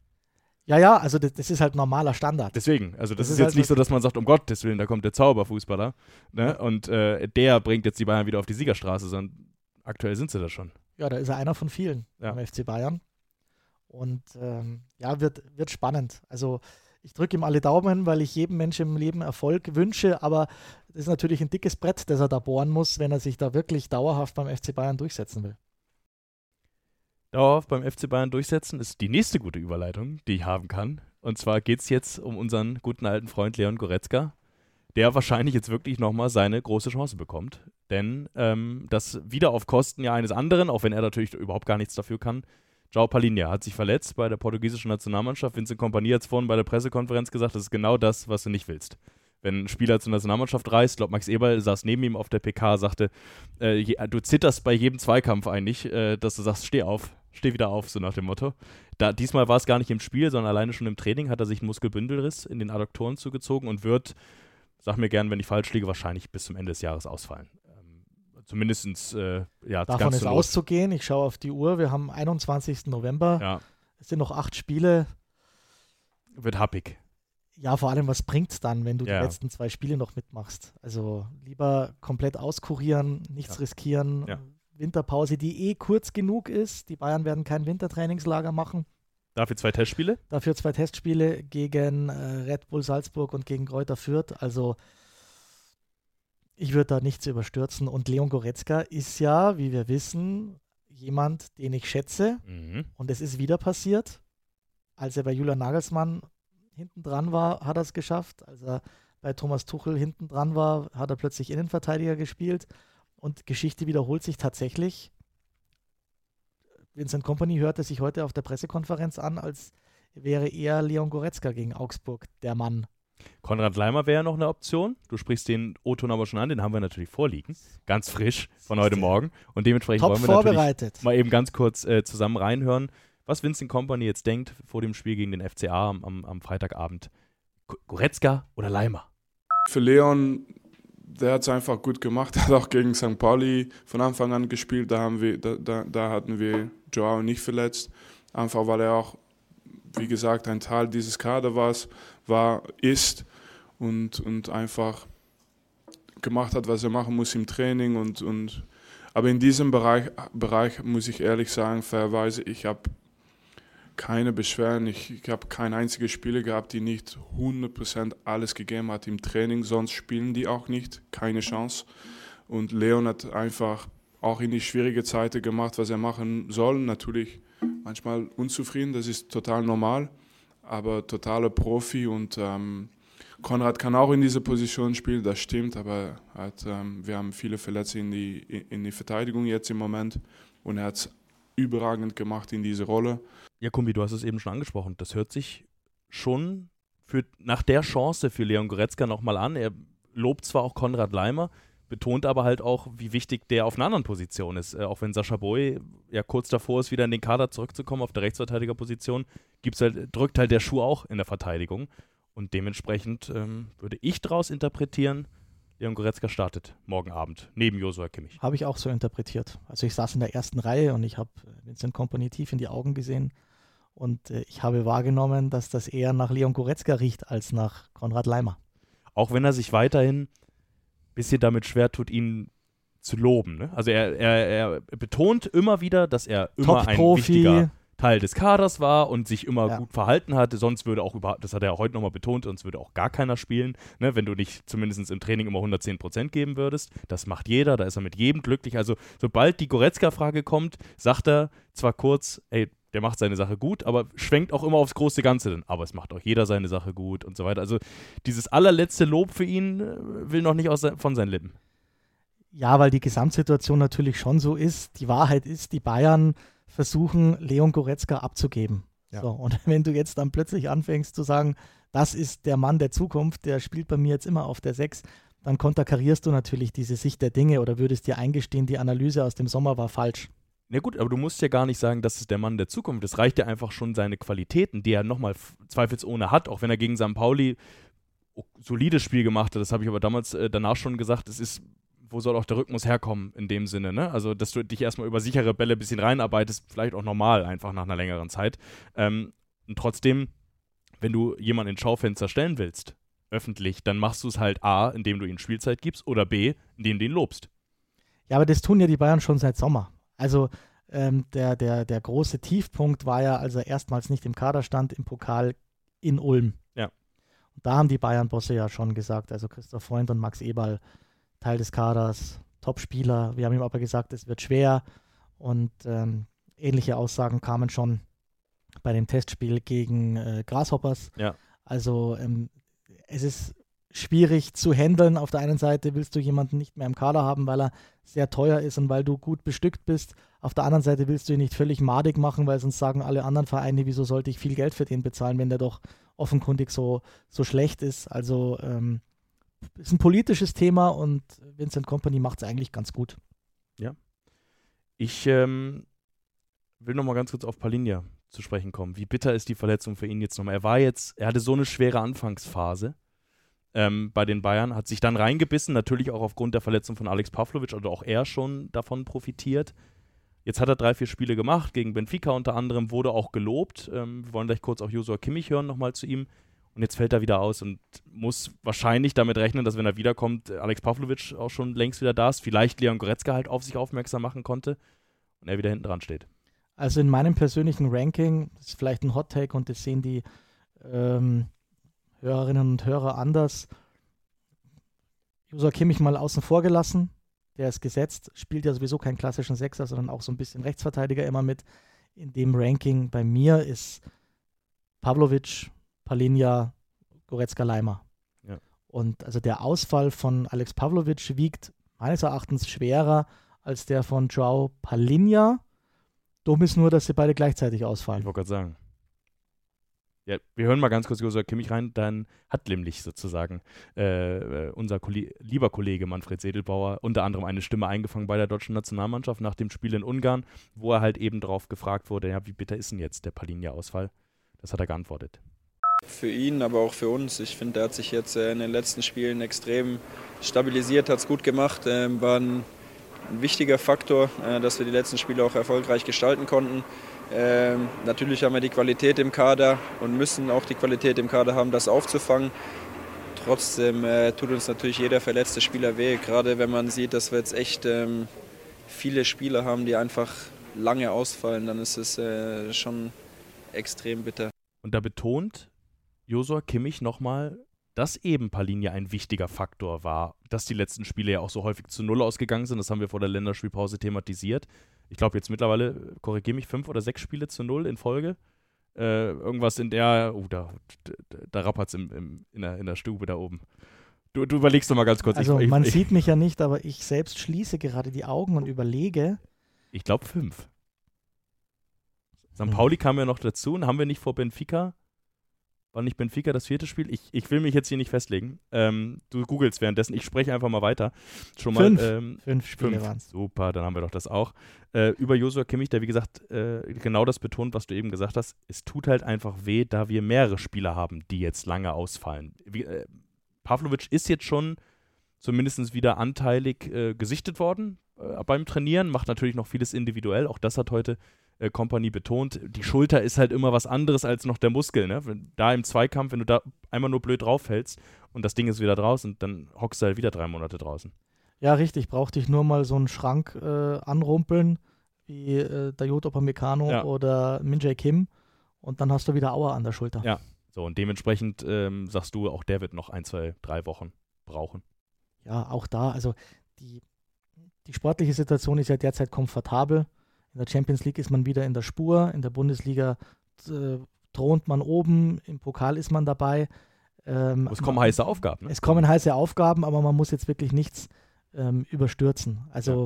Ja, ja, also das, das ist halt normaler Standard. Deswegen, also das, das ist, ist jetzt halt nicht so, dass man sagt, um Gottes Willen, da kommt der Zauberfußballer, ne? Und äh, der bringt jetzt die Bayern wieder auf die Siegerstraße, sondern aktuell sind sie das schon. Ja, da ist er einer von vielen ja. beim F C Bayern. Und ähm, ja, wird, wird spannend. Also ich drücke ihm alle Daumen, weil ich jedem Menschen im Leben Erfolg wünsche, aber das ist natürlich ein dickes Brett, das er da bohren muss, wenn er sich da wirklich dauerhaft beim F C Bayern durchsetzen will. Dauerhaft beim F C Bayern durchsetzen ist die nächste gute Überleitung, die ich haben kann. Und zwar geht es jetzt um unseren guten alten Freund Leon Goretzka, der wahrscheinlich jetzt wirklich nochmal seine große Chance bekommt. Denn ähm, das wieder auf Kosten ja eines anderen, auch wenn er natürlich überhaupt gar nichts dafür kann. João Palhinha hat sich verletzt bei der portugiesischen Nationalmannschaft. Vincent Kompany hat es vorhin bei der Pressekonferenz gesagt, das ist genau das, was du nicht willst. Wenn ein Spieler zur Nationalmannschaft reist, ich glaube Max Eberl saß neben ihm auf der P K, sagte, äh, je, du zitterst bei jedem Zweikampf eigentlich, äh, dass du sagst, steh auf, steh wieder auf, so nach dem Motto. Da, diesmal war es gar nicht im Spiel, sondern alleine schon im Training hat er sich einen Muskelbündelriss in den Adduktoren zugezogen und wird, sag mir gern, wenn ich falsch liege, wahrscheinlich bis zum Ende des Jahres ausfallen. Ähm, zumindest, äh, ja, davon ganz ist auszugehen. Ich schaue auf die Uhr, wir haben einundzwanzigsten November, ja. Es sind noch acht Spiele. Wird happig. Ja, vor allem, was bringt es dann, wenn du ja. die letzten zwei Spiele noch mitmachst? Also lieber komplett auskurieren, nichts ja. riskieren. Ja. Winterpause, die eh kurz genug ist. Die Bayern werden kein Wintertrainingslager machen. Dafür zwei Testspiele? Dafür zwei Testspiele gegen äh, Red Bull Salzburg und gegen Greuther Fürth. Also ich würde da nichts überstürzen. Und Leon Goretzka ist ja, wie wir wissen, jemand, den ich schätze. Mhm. Und es ist wieder passiert. Als er bei Julian Nagelsmann hinten dran war, hat er es geschafft. Als er bei Thomas Tuchel hinten dran war, hat er plötzlich Innenverteidiger gespielt. Und Geschichte wiederholt sich tatsächlich. Vincent Kompany hörte sich heute auf der Pressekonferenz an, als wäre eher Leon Goretzka gegen Augsburg der Mann. Konrad Laimer wäre ja noch eine Option. Du sprichst den O-Ton aber schon an, den haben wir natürlich vorliegen. Ganz frisch von heute Morgen. Und dementsprechend Top wollen wir vorbereitet. natürlich mal eben ganz kurz äh, zusammen reinhören, was Vincent Kompany jetzt denkt vor dem Spiel gegen den F C A am, am, am Freitagabend. Goretzka oder Laimer? Für Leon, der hat es einfach gut gemacht. Er hat auch gegen Sankt Pauli von Anfang an gespielt. Da, haben wir, da, da, da hatten wir Joao nicht verletzt. Einfach weil er auch, wie gesagt, ein Teil dieses Kaders war, ist und, und einfach gemacht hat, was er machen muss im Training. Und, und, aber in diesem Bereich, Bereich muss ich ehrlich sagen, fairerweise, ich habe keine Beschwerden. Ich, ich habe kein einziges Spieler gehabt, die nicht hundert Prozent alles gegeben hat im Training. Sonst spielen die auch nicht. Keine Chance. Und Leon hat einfach auch in die schwierige Zeiten gemacht, was er machen soll. Natürlich manchmal unzufrieden, das ist total normal. Aber totaler Profi. Und ähm, Konrad kann auch in dieser Position spielen, das stimmt. Aber hat, ähm, wir haben viele Verletzte in die, in die Verteidigung jetzt im Moment. Und er hat es überragend gemacht in diese Rolle. Ja, Kumbi, du hast es eben schon angesprochen. Das hört sich schon für, nach der Chance für Leon Goretzka nochmal an. Er lobt zwar auch Konrad Laimer, betont aber halt auch, wie wichtig der auf einer anderen Position ist. Äh, auch wenn Sascha Boy ja kurz davor ist, wieder in den Kader zurückzukommen auf der Rechtsverteidigerposition, gibt's halt, drückt halt der Schuh auch in der Verteidigung. Und dementsprechend ähm, würde ich daraus interpretieren, Leon Goretzka startet morgen Abend neben Joshua Kimmich. Habe ich auch so interpretiert. Also ich saß in der ersten Reihe und ich habe Vincent Kompany tief in die Augen gesehen und äh, ich habe wahrgenommen, dass das eher nach Leon Goretzka riecht als nach Konrad Laimer. Auch wenn er sich weiterhin ein bisschen damit schwer tut, ihn zu loben. Ne? Also er, er, er betont immer wieder, dass er immer ein wichtiger Teil des Kaders war und sich immer ja. gut verhalten hatte, sonst würde auch überhaupt, das hat er heute nochmal betont, sonst würde auch gar keiner spielen, ne? Wenn du nicht zumindest im Training immer hundertzehn Prozent geben würdest. Das macht jeder, da ist er mit jedem glücklich. Also sobald die Goretzka-Frage kommt, sagt er zwar kurz, ey, der macht seine Sache gut, aber schwenkt auch immer aufs große Ganze dann. Aber es macht auch jeder seine Sache gut und so weiter. Also dieses allerletzte Lob für ihn will noch nicht aus, von seinen Lippen. Ja, weil die Gesamtsituation natürlich schon so ist. Die Wahrheit ist, die Bayern versuchen, Leon Goretzka abzugeben. Ja. So, und wenn du jetzt dann plötzlich anfängst zu sagen, das ist der Mann der Zukunft, der spielt bei mir jetzt immer auf der sechs, dann konterkarierst du natürlich diese Sicht der Dinge oder würdest dir eingestehen, die Analyse aus dem Sommer war falsch. Na gut, aber du musst ja gar nicht sagen, das ist der Mann der Zukunft. Es reicht ja einfach schon seine Qualitäten, die er nochmal zweifelsohne hat, auch wenn er gegen Sankt Pauli solides Spiel gemacht hat. Das habe ich aber damals äh, danach schon gesagt, es ist, wo soll auch der Rhythmus herkommen in dem Sinne, ne? Also, dass du dich erstmal über sichere Bälle ein bisschen reinarbeitest, vielleicht auch normal, einfach nach einer längeren Zeit. Ähm, und trotzdem wenn du jemanden ins Schaufenster stellen willst, öffentlich, dann machst du es halt A, indem du ihm Spielzeit gibst oder B, indem du ihn lobst. Ja, aber das tun ja die Bayern schon seit Sommer. Also ähm, der, der, der große Tiefpunkt war ja, als er erstmals nicht im Kader stand, im Pokal in Ulm. Ja. Und da haben die Bayern-Bosse ja schon gesagt, also Christoph Freund und Max Eberl, Teil des Kaders, Top-Spieler. Wir haben ihm aber gesagt, es wird schwer. Und ähm, ähnliche Aussagen kamen schon bei dem Testspiel gegen äh, Grasshoppers. Ja. Also ähm, es ist schwierig zu handeln. Auf der einen Seite willst du jemanden nicht mehr im Kader haben, weil er sehr teuer ist und weil du gut bestückt bist. Auf der anderen Seite willst du ihn nicht völlig madig machen, weil sonst sagen alle anderen Vereine, wieso sollte ich viel Geld für den bezahlen, wenn der doch offenkundig so, so schlecht ist. Also ähm, ist ein politisches Thema und Vincent Kompany macht es eigentlich ganz gut. Ja. Ich ähm, will nochmal ganz kurz auf Palhinha zu sprechen kommen. Wie bitter ist die Verletzung für ihn jetzt nochmal? Er war jetzt, er hatte so eine schwere Anfangsphase ähm, bei den Bayern, hat sich dann reingebissen, natürlich auch aufgrund der Verletzung von Alex Pavlovic, also auch er schon davon profitiert. Jetzt hat er drei, vier Spiele gemacht, gegen Benfica unter anderem, wurde auch gelobt. Ähm, wir wollen gleich kurz auch Joshua Kimmich hören nochmal zu ihm. Und jetzt fällt er wieder aus und muss wahrscheinlich damit rechnen, dass wenn er wiederkommt, Alex Pavlovic auch schon längst wieder da ist, vielleicht Leon Goretzka halt auf sich aufmerksam machen konnte und er wieder hinten dran steht. Also in meinem persönlichen Ranking, das ist vielleicht ein Hot-Take und das sehen die ähm, Hörerinnen und Hörer anders, Joshua Kimmich mal außen vor gelassen, der ist gesetzt, spielt ja sowieso keinen klassischen Sechser, sondern auch so ein bisschen Rechtsverteidiger immer mit. In dem Ranking bei mir ist Pavlovic, Palhinha, Goretzka, Leimer. Ja. Und also der Ausfall von Alex Pavlovic wiegt meines Erachtens schwerer als der von João Palhinha. Dumm ist nur, dass sie beide gleichzeitig ausfallen. Ich wollte gerade sagen. Ja, wir hören mal ganz kurz Joshua Kimmich rein, dann hat nämlich sozusagen äh, unser Kolle- lieber Kollege Manfred Sedelbauer unter anderem eine Stimme eingefangen bei der deutschen Nationalmannschaft nach dem Spiel in Ungarn, wo er halt eben drauf gefragt wurde, ja, wie bitter ist denn jetzt der Palhinha-Ausfall? Das hat er geantwortet. Für ihn, aber auch für uns. Ich finde, er hat sich jetzt äh, in den letzten Spielen extrem stabilisiert, hat es gut gemacht, äh, war ein, ein wichtiger Faktor, äh, dass wir die letzten Spiele auch erfolgreich gestalten konnten. Äh, natürlich haben wir die Qualität im Kader und müssen auch die Qualität im Kader haben, das aufzufangen. Trotzdem äh, tut uns natürlich jeder verletzte Spieler weh, gerade wenn man sieht, dass wir jetzt echt ähm, viele Spieler haben, die einfach lange ausfallen, dann ist es äh, schon extrem bitter. Und da betont Joshua Kimmich nochmal, dass eben Palhinha ein wichtiger Faktor war, dass die letzten Spiele ja auch so häufig zu Null ausgegangen sind. Das haben wir vor der Länderspielpause thematisiert. Ich glaube jetzt mittlerweile, korrigiere mich, fünf oder sechs Spiele zu Null in Folge. Äh, irgendwas in der, oh, da, da, da rappert es im, im, in, der, in der Stube da oben. Du, du überlegst doch mal ganz kurz. Also ich, man ich, sieht mich ja nicht, aber ich selbst schließe gerade die Augen und überlege. Ich glaube fünf. Sankt Pauli kam ja noch dazu und haben wir nicht vor Benfica, war nicht Benfica das vierte Spiel? Ich, ich will mich jetzt hier nicht festlegen. Ähm, du googelst währenddessen, ich spreche einfach mal weiter. Schon mal, fünf. Ähm, fünf Spiele waren es. Super, dann haben wir doch das auch. Äh, über Joshua Kimmich, der wie gesagt äh, genau das betont, was du eben gesagt hast. Es tut halt einfach weh, da wir mehrere Spieler haben, die jetzt lange ausfallen. Wie, äh, Pavlovic ist jetzt schon zumindest wieder anteilig äh, gesichtet worden äh, beim Trainieren, macht natürlich noch vieles individuell. Auch das hat heute äh, Kompany betont. Die Schulter ist halt immer was anderes als noch der Muskel. Ne? Wenn, da im Zweikampf, wenn du da einmal nur blöd drauf fällst und das Ding ist wieder draußen, dann hockst du halt wieder drei Monate draußen. Ja, richtig. Brauchte ich nur mal so einen Schrank äh, anrumpeln, wie äh, Dayot Upamecano ja. oder Min Jae Kim und dann hast du wieder Aua an der Schulter. Ja, so und dementsprechend ähm, sagst du, auch der wird noch ein, zwei, drei Wochen brauchen. Ja, auch da, also die, die sportliche Situation ist ja derzeit komfortabel. In der Champions League ist man wieder in der Spur, in der Bundesliga äh, thront man oben, im Pokal ist man dabei. Ähm, es kommen man, heiße Aufgaben. Ne? Es kommen heiße Aufgaben, aber man muss jetzt wirklich nichts ähm, überstürzen. Also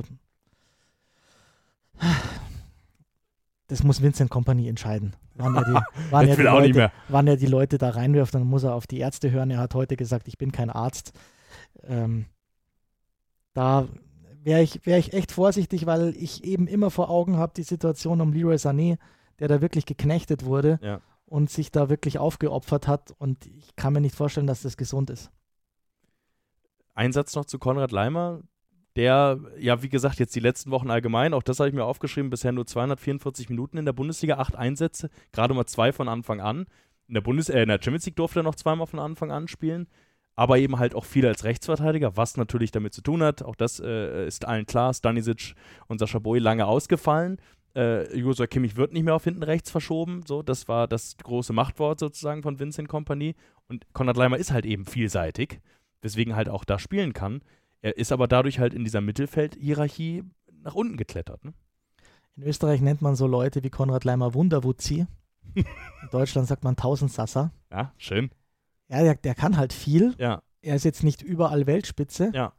ja. Das muss Vincent Kompany entscheiden. Wann er die, wann er die, Leute, wann er die Leute da reinwirft, dann muss er auf die Ärzte hören. Er hat heute gesagt, ich bin kein Arzt. Ähm, da wäre ich, wär ich echt vorsichtig, weil ich eben immer vor Augen habe, die Situation um Leroy Sané, der da wirklich geknechtet wurde ja. und sich da wirklich aufgeopfert hat und ich kann mir nicht vorstellen, dass das gesund ist. Ein Satz noch zu Konrad Leimer, der, ja wie gesagt, jetzt die letzten Wochen allgemein, auch das habe ich mir aufgeschrieben, bisher nur zweihundertvierundvierzig Minuten in der Bundesliga, acht Einsätze, gerade mal zwei von Anfang an. In der Bundes äh, in der Champions League durfte er noch zweimal von Anfang an spielen, aber eben halt auch viel als Rechtsverteidiger, was natürlich damit zu tun hat. Auch das äh, ist allen klar. Stanisic und Sascha Boey lange ausgefallen. Äh, Joshua Kimmich wird nicht mehr auf hinten rechts verschoben. So, das war das große Machtwort sozusagen von Vincent Kompany. Und Konrad Laimer ist halt eben vielseitig, weswegen halt auch da spielen kann. Er ist aber dadurch halt in dieser Mittelfeldhierarchie nach unten geklettert. Ne? In Österreich nennt man so Leute wie Konrad Laimer Wunderwutzi. In Deutschland sagt man Tausendsasser. Ja, schön. Ja, der, der kann halt viel. Ja. Er ist jetzt nicht überall Weltspitze, ja.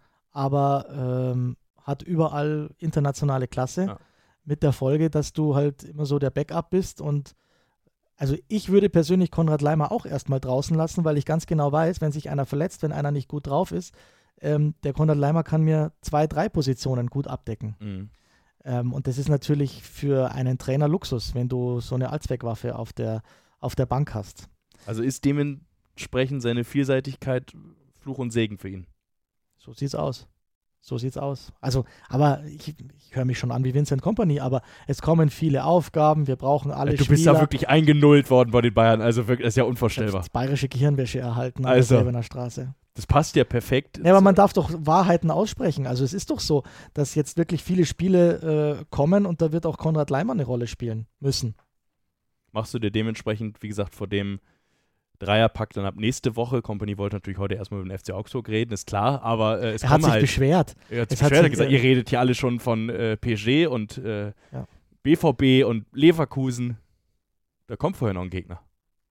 aber ähm, hat überall internationale Klasse. Ja. Mit der Folge, dass du halt immer so der Backup bist. Und also ich würde persönlich Konrad Laimer auch erstmal draußen lassen, weil ich ganz genau weiß, wenn sich einer verletzt, wenn einer nicht gut drauf ist, ähm, der Konrad Laimer kann mir zwei, drei Positionen gut abdecken. Mhm. Ähm, und das ist natürlich für einen Trainer Luxus, wenn du so eine Allzweckwaffe auf der, auf der Bank hast. Also ist dementsprechend seine Vielseitigkeit Fluch und Segen für ihn. So sieht's aus. So sieht's aus. Also, aber ich, ich höre mich schon an wie Vincent Kompany, aber es kommen viele Aufgaben, wir brauchen alle Du Spieler. bist da wirklich eingenullt worden bei den Bayern, also wirklich, das ist ja unvorstellbar. Das bayerische Gehirnwäsche erhalten an also, der Säbener Straße. Das passt ja perfekt. Ja, aber man darf doch Wahrheiten aussprechen. Also es ist doch so, dass jetzt wirklich viele Spiele äh, kommen und da wird auch Konrad Laimer eine Rolle spielen müssen. Machst du dir dementsprechend, wie gesagt, vor dem Dreierpack dann ab nächste Woche. Kompany wollte natürlich heute erstmal mit dem F C Augsburg reden, ist klar, aber äh, es Er hat sich halt, beschwert. Er hat sich es beschwert, hat gesagt, sich, ihr redet hier alle schon von äh, P S G und äh, ja. B V B und Leverkusen. Da kommt vorher noch ein Gegner.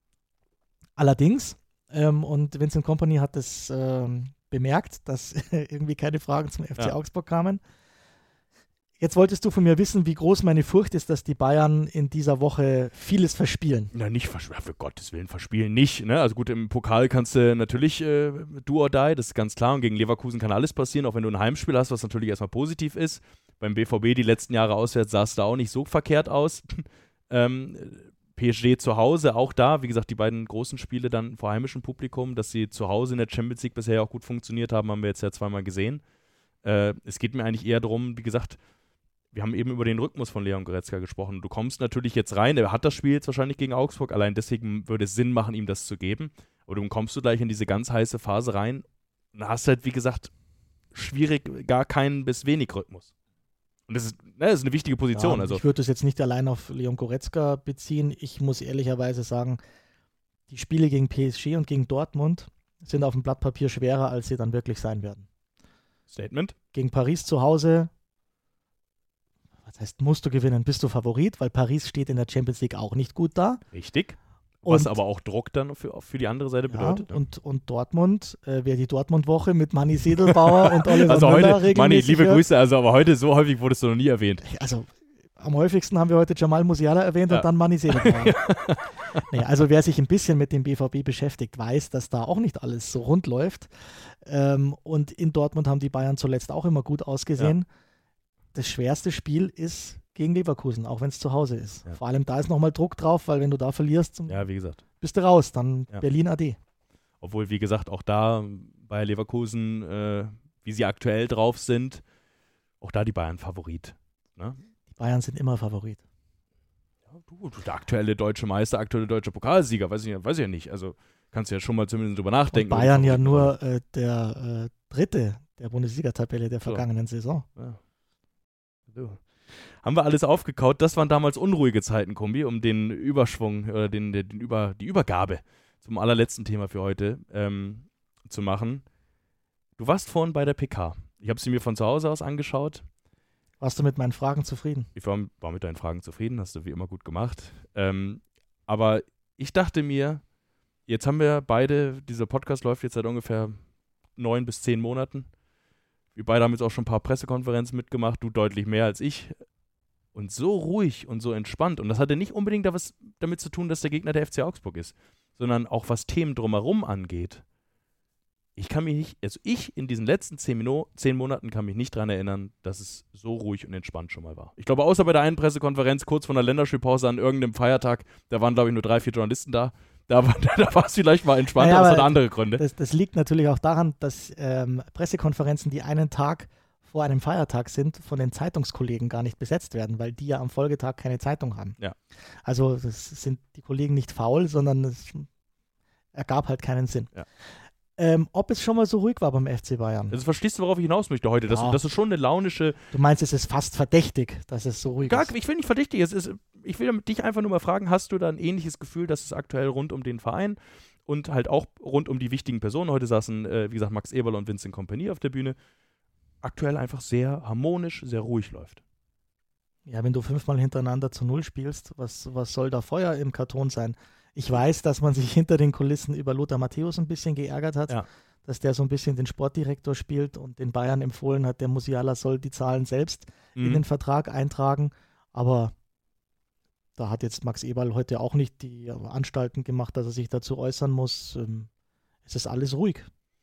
Allerdings, ähm, und Vincent Kompany hat es ähm, bemerkt, dass irgendwie keine Fragen zum F C ja. Augsburg kamen. Jetzt wolltest du von mir wissen, wie groß meine Furcht ist, dass die Bayern in dieser Woche vieles verspielen. Na, nicht verspielen, für Gottes Willen, verspielen nicht. Ne? Also gut, im Pokal kannst du natürlich äh, do or die, das ist ganz klar. Und gegen Leverkusen kann alles passieren, auch wenn du ein Heimspiel hast, was natürlich erstmal positiv ist. Beim B V B die letzten Jahre auswärts sah es da auch nicht so verkehrt aus. ähm, P S G zu Hause, auch da, wie gesagt, die beiden großen Spiele dann vor heimischem Publikum, dass sie zu Hause in der Champions League bisher auch gut funktioniert haben, haben wir jetzt ja zweimal gesehen. Äh, es geht mir eigentlich eher darum, wie gesagt, wir haben eben über den Rhythmus von Leon Goretzka gesprochen. Du kommst natürlich jetzt rein, er hat das Spiel jetzt wahrscheinlich gegen Augsburg, allein deswegen würde es Sinn machen, ihm das zu geben. Aber dann kommst du gleich in diese ganz heiße Phase rein und hast halt, wie gesagt, schwierig, gar keinen bis wenig Rhythmus. Und das ist, ne, das ist eine wichtige Position. Ja, also. Ich würde das jetzt nicht allein auf Leon Goretzka beziehen. Ich muss ehrlicherweise sagen, die Spiele gegen P S G und gegen Dortmund sind auf dem Blatt Papier schwerer, als sie dann wirklich sein werden. Statement? Gegen Paris zu Hause, was heißt, musst du gewinnen, bist du Favorit, weil Paris steht in der Champions League auch nicht gut da. Richtig. Was und, aber auch Druck dann für, für die andere Seite bedeutet. Ja, und, und Dortmund, äh, wer die Dortmund-Woche mit Manni Sedelbauer und Oliver also Müller heute, Manni, liebe hört. Grüße, also aber heute so häufig wurdest du noch nie erwähnt. Also am häufigsten haben wir heute Jamal Musiala erwähnt ja. und dann Manni Sedelbauer. nee, also wer sich ein bisschen mit dem B V B beschäftigt, weiß, dass da auch nicht alles so rund läuft. Ähm, und in Dortmund haben die Bayern zuletzt auch immer gut ausgesehen. Ja. Das schwerste Spiel ist gegen Leverkusen, auch wenn es zu Hause ist. Ja. Vor allem da ist nochmal Druck drauf, weil wenn du da verlierst, ja, wie gesagt. bist du raus, dann ja. Berlin A D. Obwohl, wie gesagt, auch da bei Leverkusen, äh, wie sie aktuell drauf sind, auch da die Bayern Favorit. Ne? Die Bayern sind immer Favorit. Ja, du, du, der aktuelle deutsche Meister, aktuelle deutsche Pokalsieger, weiß ich, weiß ich ja nicht. Also kannst du ja schon mal zumindest drüber nachdenken. Und Bayern ja nur äh, der äh, Dritte der Bundesliga-Tabelle der vergangenen so. Saison. Ja. So. Haben wir alles aufgekaut. Das waren damals unruhige Zeiten, Kombi, um den Überschwung oder den, den, den Über, die Übergabe zum allerletzten Thema für heute ähm, zu machen. Du warst vorhin bei der P K. Ich habe sie mir von zu Hause aus angeschaut. Warst du mit meinen Fragen zufrieden? Ich war, war mit deinen Fragen zufrieden, hast du wie immer gut gemacht. Ähm, aber ich dachte mir, jetzt haben wir beide, dieser Podcast läuft jetzt seit ungefähr neun bis zehn Monaten. Wir beide haben jetzt auch schon ein paar Pressekonferenzen mitgemacht, du deutlich mehr als ich. Und so ruhig und so entspannt. Und das hatte nicht unbedingt da was damit zu tun, dass der Gegner der F C Augsburg ist, sondern auch was Themen drumherum angeht. Ich kann mich nicht, also ich in diesen letzten zehn, Mino, zehn Monaten kann mich nicht daran erinnern, dass es so ruhig und entspannt schon mal war. Ich glaube, außer bei der einen Pressekonferenz kurz vor der Länderspielpause an irgendeinem Feiertag, da waren, glaube ich, nur drei, vier Journalisten da. Da war, da war es vielleicht mal entspannter, naja, das hat andere Gründe. Das, das liegt natürlich auch daran, dass ähm, Pressekonferenzen, die einen Tag vor einem Feiertag sind, von den Zeitungskollegen gar nicht besetzt werden, weil die ja am Folgetag keine Zeitung haben. Ja. Also das sind die Kollegen nicht faul, sondern es ergab halt keinen Sinn. Ja. Ähm, ob es schon mal so ruhig war beim F C Bayern? Also verstehst du, worauf ich hinaus möchte heute? Das, Ja. das ist schon eine launische... Du meinst, es ist fast verdächtig, dass es so ruhig Gar, ist? ich will nicht verdächtig, es ist, ich will dich einfach nur mal fragen, hast du da ein ähnliches Gefühl, dass es aktuell rund um den Verein und halt auch rund um die wichtigen Personen, heute saßen, äh, wie gesagt, Max Eberl und Vincent Kompany auf der Bühne, aktuell einfach sehr harmonisch, sehr ruhig läuft? Ja, wenn du fünfmal hintereinander zu Null spielst, was, was soll da Feuer im Karton sein? Ich weiß, dass man sich hinter den Kulissen über Lothar Matthäus ein bisschen geärgert hat, Ja. dass der so ein bisschen den Sportdirektor spielt und den Bayern empfohlen hat, der Musiala soll die Zahlen selbst Mhm. in den Vertrag eintragen. Aber da hat jetzt Max Eberl heute auch nicht die Anstalten gemacht, dass er sich dazu äußern muss. Ähm, Es ist alles ruhig.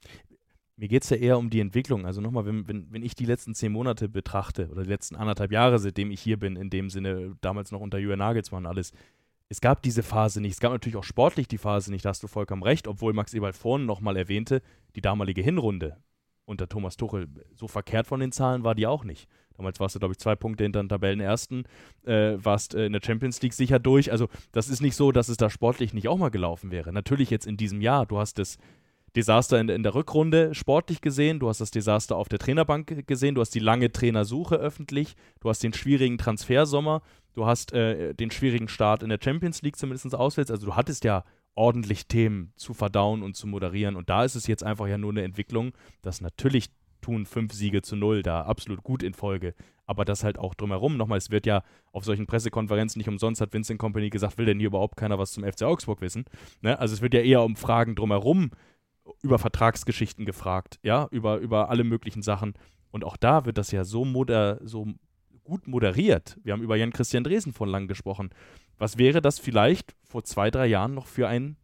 Mir geht es ja eher um die Entwicklung. Also nochmal, wenn, wenn, wenn ich die letzten zehn Monate betrachte oder die letzten anderthalb Jahre, seitdem ich hier bin, in dem Sinne, damals noch unter Julian Nagelsmann alles, es gab diese Phase nicht. Es gab natürlich auch sportlich die Phase nicht, da hast du vollkommen recht, obwohl Max Eberl vorhin nochmal erwähnte, die damalige Hinrunde unter Thomas Tuchel, so verkehrt von den Zahlen war die auch nicht. Damals warst du, glaube ich, zwei Punkte hinter den Tabellenersten, äh, warst äh, in der Champions League sicher durch. Also das ist nicht so, dass es da sportlich nicht auch mal gelaufen wäre. Natürlich jetzt in diesem Jahr, du hast das Desaster in, in der Rückrunde sportlich gesehen, du hast das Desaster auf der Trainerbank gesehen, du hast die lange Trainersuche öffentlich, du hast den schwierigen Transfersommer, du hast äh, den schwierigen Start in der Champions League zumindest auswärts, also du hattest ja ordentlich Themen zu verdauen und zu moderieren und da ist es jetzt einfach ja nur eine Entwicklung, dass natürlich tun fünf Siege zu null da absolut gut in Folge, aber das halt auch drumherum, nochmal, es wird ja auf solchen Pressekonferenzen nicht umsonst, hat Vincent Kompany gesagt, will denn hier überhaupt keiner was zum F C Augsburg wissen, ne? Also es wird ja eher um Fragen drumherum über Vertragsgeschichten gefragt, ja, über, über alle möglichen Sachen. Und auch da wird das ja so, moder, so gut moderiert. Wir haben über Jan-Christian Dresen von lang gesprochen. Was wäre das vielleicht vor zwei, drei Jahren noch für ein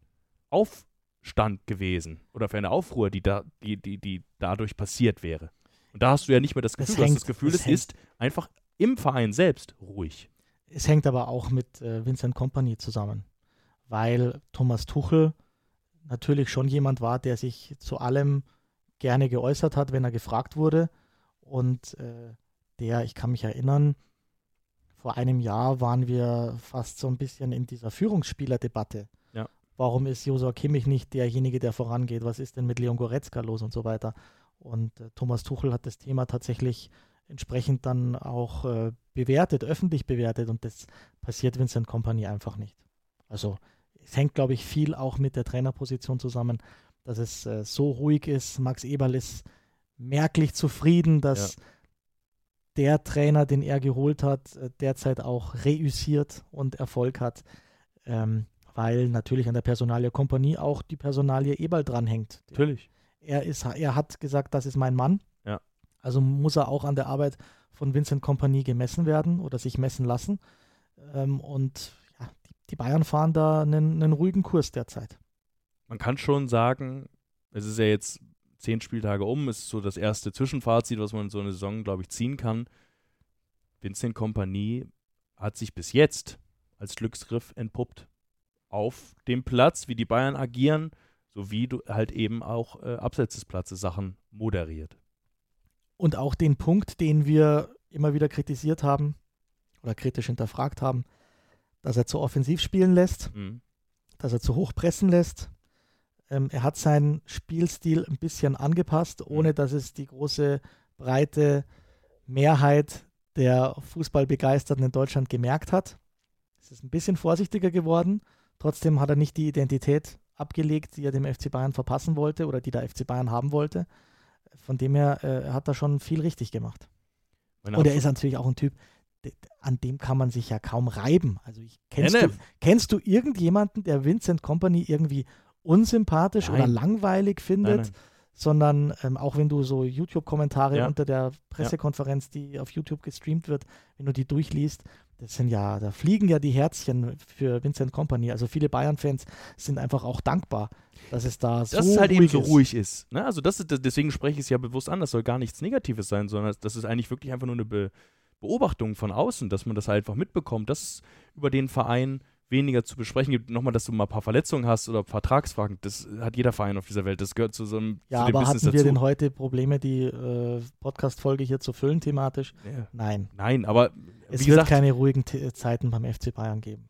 Aufstand gewesen oder für eine Aufruhr, die, da, die, die, die dadurch passiert wäre? Und da hast du ja nicht mehr das Gefühl, Es du hast hängt- das Gefühl, es es hängt. ist einfach im Verein selbst ruhig. Es hängt aber auch mit äh, Vincent Kompany zusammen, weil Thomas Tuchel natürlich schon jemand war, der sich zu allem gerne geäußert hat, wenn er gefragt wurde. Und äh, der, ich kann mich erinnern, vor einem Jahr waren wir fast so ein bisschen in dieser Führungsspielerdebatte. Ja. Warum ist Joshua Kimmich nicht derjenige, der vorangeht? Was ist denn mit Leon Goretzka los und so weiter? Und äh, Thomas Tuchel hat das Thema tatsächlich entsprechend dann auch äh, bewertet, öffentlich bewertet. Und das passiert Vincent Kompany einfach nicht. Also es hängt, glaube ich, viel auch mit der Trainerposition zusammen, dass es äh, so ruhig ist. Max Eberl ist merklich zufrieden, dass Ja. der Trainer, den er geholt hat, äh, derzeit auch reüssiert und Erfolg hat, ähm, weil natürlich an der Personalie Kompanie auch die Personalie Eberl dranhängt. Natürlich. Er, ist, er hat gesagt, das ist mein Mann. Ja. Also muss er auch an der Arbeit von Vincent Kompany gemessen werden oder sich messen lassen. Ähm, und ja, die, die Bayern fahren da einen, einen ruhigen Kurs derzeit. Man kann schon sagen, es ist ja jetzt zehn Spieltage um, es ist so das erste Zwischenfazit, was man in so einer Saison, glaube ich, ziehen kann. Vincent Kompany hat sich bis jetzt als Glücksgriff entpuppt. Auf dem Platz, wie die Bayern agieren, sowie du halt eben auch äh, abseits des Platzes Sachen moderiert. Und auch den Punkt, den wir immer wieder kritisiert haben oder kritisch hinterfragt haben, dass er zu offensiv spielen lässt, Mhm. dass er zu hoch pressen lässt. Ähm, er hat seinen Spielstil ein bisschen angepasst, ohne Mhm. dass es die große, breite Mehrheit der Fußballbegeisterten in Deutschland gemerkt hat. Es ist ein bisschen vorsichtiger geworden. Trotzdem hat er nicht die Identität abgelegt, die er dem F C Bayern verpassen wollte oder die der F C Bayern haben wollte. Von dem her äh, hat er schon viel richtig gemacht. Meine Und er Abschluss- ist natürlich auch ein Typ, de- an dem kann man sich ja kaum reiben. Also ich, kennst, Nee, du, nee. kennst du irgendjemanden, der Vincent Kompany irgendwie unsympathisch Nein. oder langweilig findet? Nein, nein. Sondern ähm, auch wenn du so YouTube-Kommentare Ja. unter der Pressekonferenz, die auf YouTube gestreamt wird, wenn du die durchliest, das sind ja, da fliegen ja die Herzchen für Vincent Kompany. Also viele Bayern-Fans sind einfach auch dankbar, dass es da so Dass es halt eben ruhig so ist. ruhig ist. Ne? Also das ist, das- deswegen spreche ich es ja bewusst an, das soll gar nichts Negatives sein, sondern das ist eigentlich wirklich einfach nur eine Be Beobachtung von außen, dass man das halt einfach mitbekommt, dass über den Verein weniger zu besprechen gibt. Nochmal, dass du mal ein paar Verletzungen hast oder Vertragsfragen, das hat jeder Verein auf dieser Welt. Das gehört zu so einem Ja, zu dem aber Business hatten wir dazu. denn heute Probleme, die äh, Podcast-Folge hier zu füllen thematisch? Ja. Nein. Nein, aber Es wie wird gesagt, keine ruhigen T- Zeiten beim F C Bayern geben.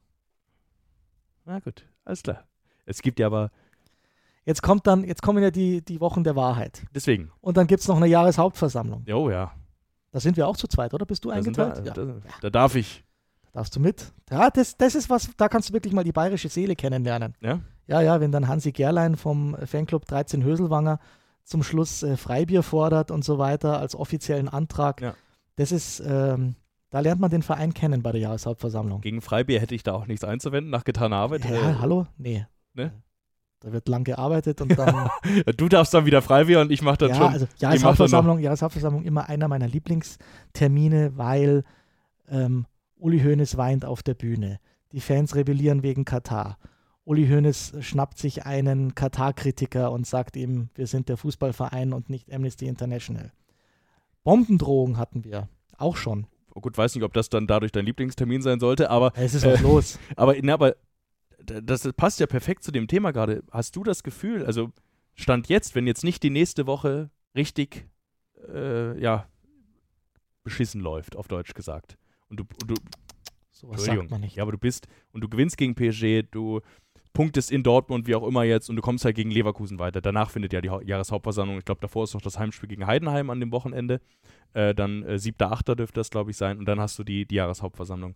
na gut, alles klar. Es gibt ja aber, Jetzt kommt dann, jetzt kommen ja die, die Wochen der Wahrheit. deswegen, Und dann gibt es noch eine Jahreshauptversammlung. oh ja, Da sind wir auch zu zweit, oder? Bist du da, sind eingeteilt? wir, Ja. da, da darf ich. Darfst du mit? Ja, das, das ist was, da kannst du wirklich mal die bayerische Seele kennenlernen. Ja? Ja, ja, wenn dann Hansi Gerlein vom Fanclub dreizehn Höselwanger zum Schluss äh, Freibier fordert und so weiter als offiziellen Antrag. Ja. Das ist, ähm, da lernt man den Verein kennen bei der Jahreshauptversammlung. Gegen Freibier hätte ich da auch nichts einzuwenden, nach getaner Arbeit. Ja, äh, hallo? Nee. Ne? Da wird lang gearbeitet und dann. Du darfst dann wieder Freibier und ich mache dann ja, schon. also ich mach dann Jahreshauptversammlung, Jahreshauptversammlung immer einer meiner Lieblingstermine, weil ähm, Uli Hoeneß weint auf der Bühne. Die Fans rebellieren wegen Katar. Uli Hoeneß schnappt sich einen Katar-Kritiker und sagt ihm, wir sind der Fußballverein und nicht Amnesty International. Bombendrohungen hatten wir auch schon. Oh gut, weiß nicht, ob das dann dadurch dein Lieblingstermin sein sollte, aber Es ist was äh, los. Aber, na, aber das, das passt ja perfekt zu dem Thema gerade. Hast du das Gefühl, also Stand jetzt, wenn jetzt nicht die nächste Woche richtig äh, ja, beschissen läuft, auf Deutsch gesagt, und du, und du so was sagt man nicht. Ja, aber du bist und du gewinnst gegen P S G, du punktest in Dortmund, wie auch immer jetzt, und du kommst halt gegen Leverkusen weiter. Danach findet ja die ha- Jahreshauptversammlung. Ich glaube, davor ist noch das Heimspiel gegen Heidenheim an dem Wochenende. Äh, dann äh, siebter achter dürfte das, glaube ich, sein. Und dann hast du die, die Jahreshauptversammlung.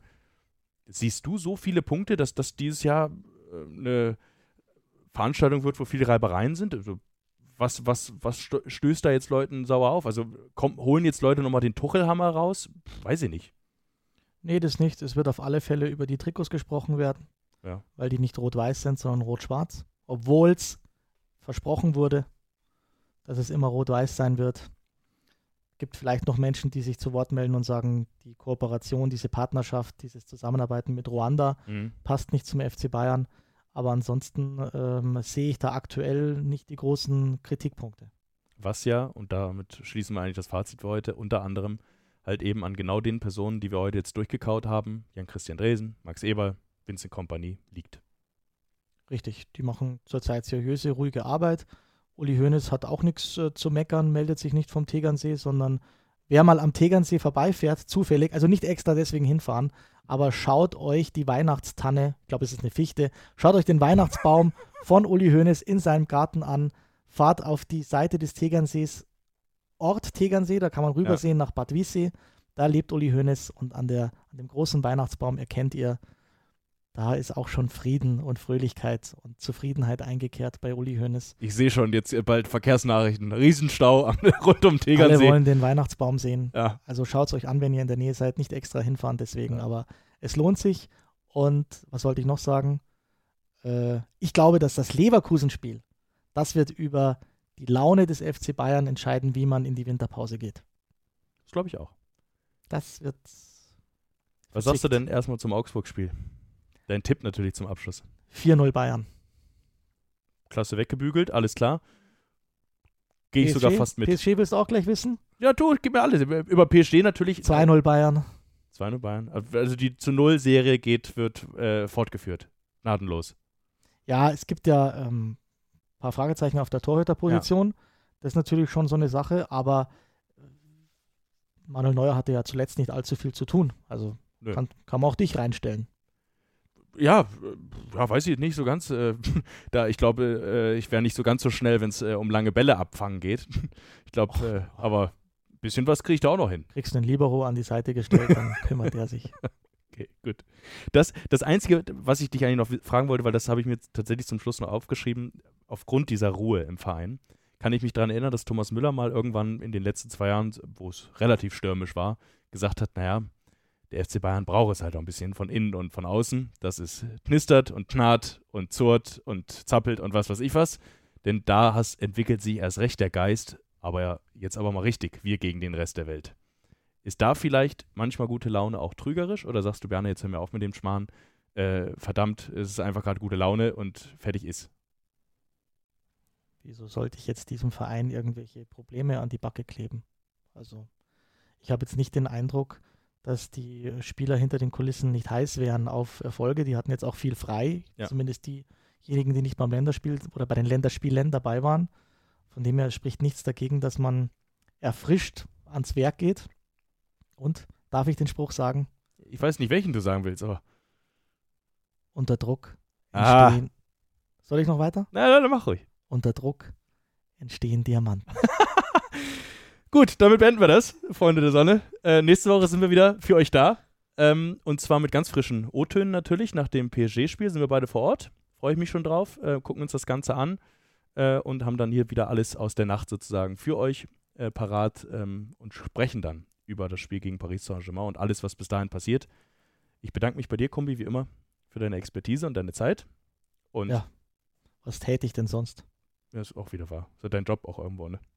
Siehst du so viele Punkte, dass das dieses Jahr äh, eine Veranstaltung wird, wo viele Reibereien sind? Also, was, was, was sto- stößt da jetzt Leuten sauer auf? Also komm, holen jetzt Leute nochmal den Tuchelhammer raus? Weiß ich nicht. Nee, das nicht. Es wird auf alle Fälle über die Trikots gesprochen werden, Ja. weil die nicht rot-weiß sind, sondern rot-schwarz. Obwohl es versprochen wurde, dass es immer rot-weiß sein wird. Gibt vielleicht noch Menschen, die sich zu Wort melden und sagen, die Kooperation, diese Partnerschaft, dieses Zusammenarbeiten mit Ruanda Mhm. passt nicht zum F C Bayern. Aber ansonsten ähm, sehe ich da aktuell nicht die großen Kritikpunkte. Was ja, und damit schließen wir eigentlich das Fazit für heute, unter anderem halt eben an genau den Personen, die wir heute jetzt durchgekaut haben, Jan-Christian Dresen, Max Eberl, Vincent Kompany, liegt. Richtig, die machen zurzeit seriöse, ruhige Arbeit. Uli Hoeneß hat auch nichts äh, zu meckern, meldet sich nicht vom Tegernsee, sondern wer mal am Tegernsee vorbeifährt, zufällig, also nicht extra deswegen hinfahren, aber schaut euch die Weihnachtstanne, ich glaube, es ist eine Fichte, schaut euch den Weihnachtsbaum von Uli Hoeneß in seinem Garten an, fahrt auf die Seite des Tegernsees, Ort Tegernsee, da kann man rübersehen ja. nach Bad Wiessee, da lebt Uli Hoeneß und an, der, an dem großen Weihnachtsbaum erkennt ihr, da ist auch schon Frieden und Fröhlichkeit und Zufriedenheit eingekehrt bei Uli Hoeneß. Ich sehe schon jetzt bald Verkehrsnachrichten, Riesenstau rund um Tegernsee. Alle wollen den Weihnachtsbaum sehen. Ja. Also schaut es euch an, wenn ihr in der Nähe seid, nicht extra hinfahren deswegen, ja. aber es lohnt sich. Und was wollte ich noch sagen? Äh, ich glaube, dass das Leverkusen-Spiel, das wird über die Laune des F C Bayern entscheiden, wie man in die Winterpause geht. Das glaube ich auch. Das wird Was sagst du denn erstmal zum Augsburg-Spiel? Dein Tipp natürlich zum Abschluss. vier null Bayern. Klasse weggebügelt, alles klar. Gehe ich sogar fast mit. P S G willst du auch gleich wissen? Ja, du, gib mir alles. Über P S G natürlich. zwei null Bayern. zwei null Bayern. Also die zu null Serie geht, wird äh, fortgeführt. Gnadenlos. Ja, es gibt ja ein ähm, paar Fragezeichen auf der Torhüterposition. Ja. Das ist natürlich schon so eine Sache, aber Manuel Neuer hatte ja zuletzt nicht allzu viel zu tun. Also kann, kann man auch dich reinstellen. Ja, ja, weiß ich nicht so ganz. Äh, da ich glaube, äh, ich wäre nicht so ganz so schnell, wenn es äh, um lange Bälle abfangen geht. Ich glaube, äh, aber ein bisschen was kriege ich da auch noch hin. Kriegst du einen Libero an die Seite gestellt, dann kümmert er sich. Okay, gut. Das, das Einzige, was ich dich eigentlich noch fragen wollte, weil das habe ich mir tatsächlich zum Schluss noch aufgeschrieben, aufgrund dieser Ruhe im Verein, kann ich mich daran erinnern, dass Thomas Müller mal irgendwann in den letzten zwei Jahren, wo es relativ stürmisch war, gesagt hat, naja, der F C Bayern braucht es halt auch ein bisschen von innen und von außen, dass es knistert und knarrt und zurrt und zappelt und was weiß ich was, denn da has, entwickelt sich erst recht der Geist, aber ja, jetzt aber mal richtig, wir gegen den Rest der Welt. Ist da vielleicht manchmal gute Laune auch trügerisch oder sagst du, Berne, jetzt hör mir auf mit dem Schmarrn, äh, verdammt, es ist einfach gerade gute Laune und fertig ist? Wieso sollte ich jetzt diesem Verein irgendwelche Probleme an die Backe kleben? Also ich habe jetzt nicht den Eindruck, dass die Spieler hinter den Kulissen nicht heiß wären auf Erfolge. Die hatten jetzt auch viel frei, ja. Zumindest diejenigen, die nicht beim Länderspiel oder bei den Länderspielen dabei waren. Von dem her spricht nichts dagegen, dass man erfrischt ans Werk geht. Und, darf ich den Spruch sagen? Ich weiß nicht, welchen du sagen willst, aber unter Druck ah. entstehen... Soll ich noch weiter? Nein, nein, mach ruhig. Unter Druck entstehen Diamanten. Gut, damit beenden wir das, Freunde der Sonne. Äh, nächste Woche sind wir wieder für euch da. Ähm, und zwar mit ganz frischen O-Tönen natürlich. Nach dem P S G-Spiel sind wir beide vor Ort. Freue ich mich schon drauf. Äh, gucken uns das Ganze an äh, und haben dann hier wieder alles aus der Nacht sozusagen für euch äh, parat ähm, und sprechen dann über das Spiel gegen Paris Saint-Germain und alles, was bis dahin passiert. Ich bedanke mich bei dir, Kumbi, wie immer, für deine Expertise und deine Zeit. Und ja, was täte ich denn sonst? Ja, ist auch wieder wahr. Ist ja dein Job auch irgendwo, ne?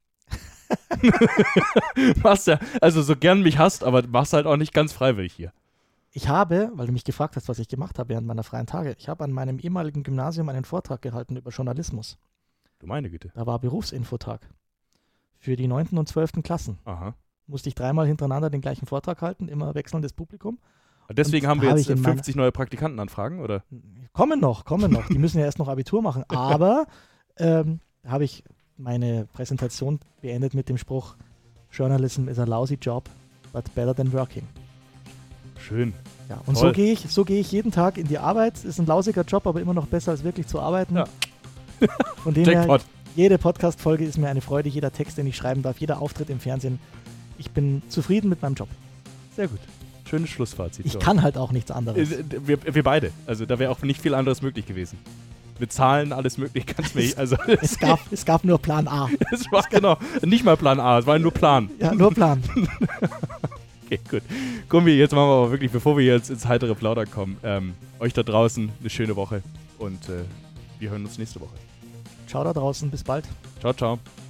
Machst ja, also so gern mich hasst, aber machst halt auch nicht ganz freiwillig hier. Ich habe, weil du mich gefragt hast, was ich gemacht habe während meiner freien Tage, ich habe an meinem ehemaligen Gymnasium einen Vortrag gehalten über Journalismus. Du meine Güte. Da war Berufsinfotag für die neunten und zwölften Klassen. Aha. Musste ich dreimal hintereinander den gleichen Vortrag halten, immer wechselndes Publikum. Deswegen und haben wir jetzt fünfzig neue Praktikantenanfragen, oder? Kommen noch, kommen noch. Die müssen ja erst noch Abitur machen. Aber ähm, da habe ich meine Präsentation beendet mit dem Spruch: Journalism is a lousy job, but better than working. Schön. Ja, und Toll. so gehe ich, so gehe ich jeden Tag in die Arbeit. Ist ein lausiger Job, aber immer noch besser als wirklich zu arbeiten. Ja. Von dem her, jede Podcast-Folge ist mir eine Freude, jeder Text, den ich schreiben darf, jeder Auftritt im Fernsehen. Ich bin zufrieden mit meinem Job. Sehr gut. Schönes Schlussfazit. Ich so. kann halt auch nichts anderes. Wir, wir beide. Also da wäre auch nicht viel anderes möglich gewesen. Mit Zahlen, alles möglich, kannst du mir. Also es, gab, es gab nur Plan A. Es war genau, nicht mal Plan A, es war nur Plan. Ja, nur Plan. Okay, gut. Gummi, jetzt machen wir aber wirklich, bevor wir jetzt ins heitere Plaudern kommen, ähm, euch da draußen eine schöne Woche und äh, wir hören uns nächste Woche. Ciao da draußen, bis bald. Ciao, ciao.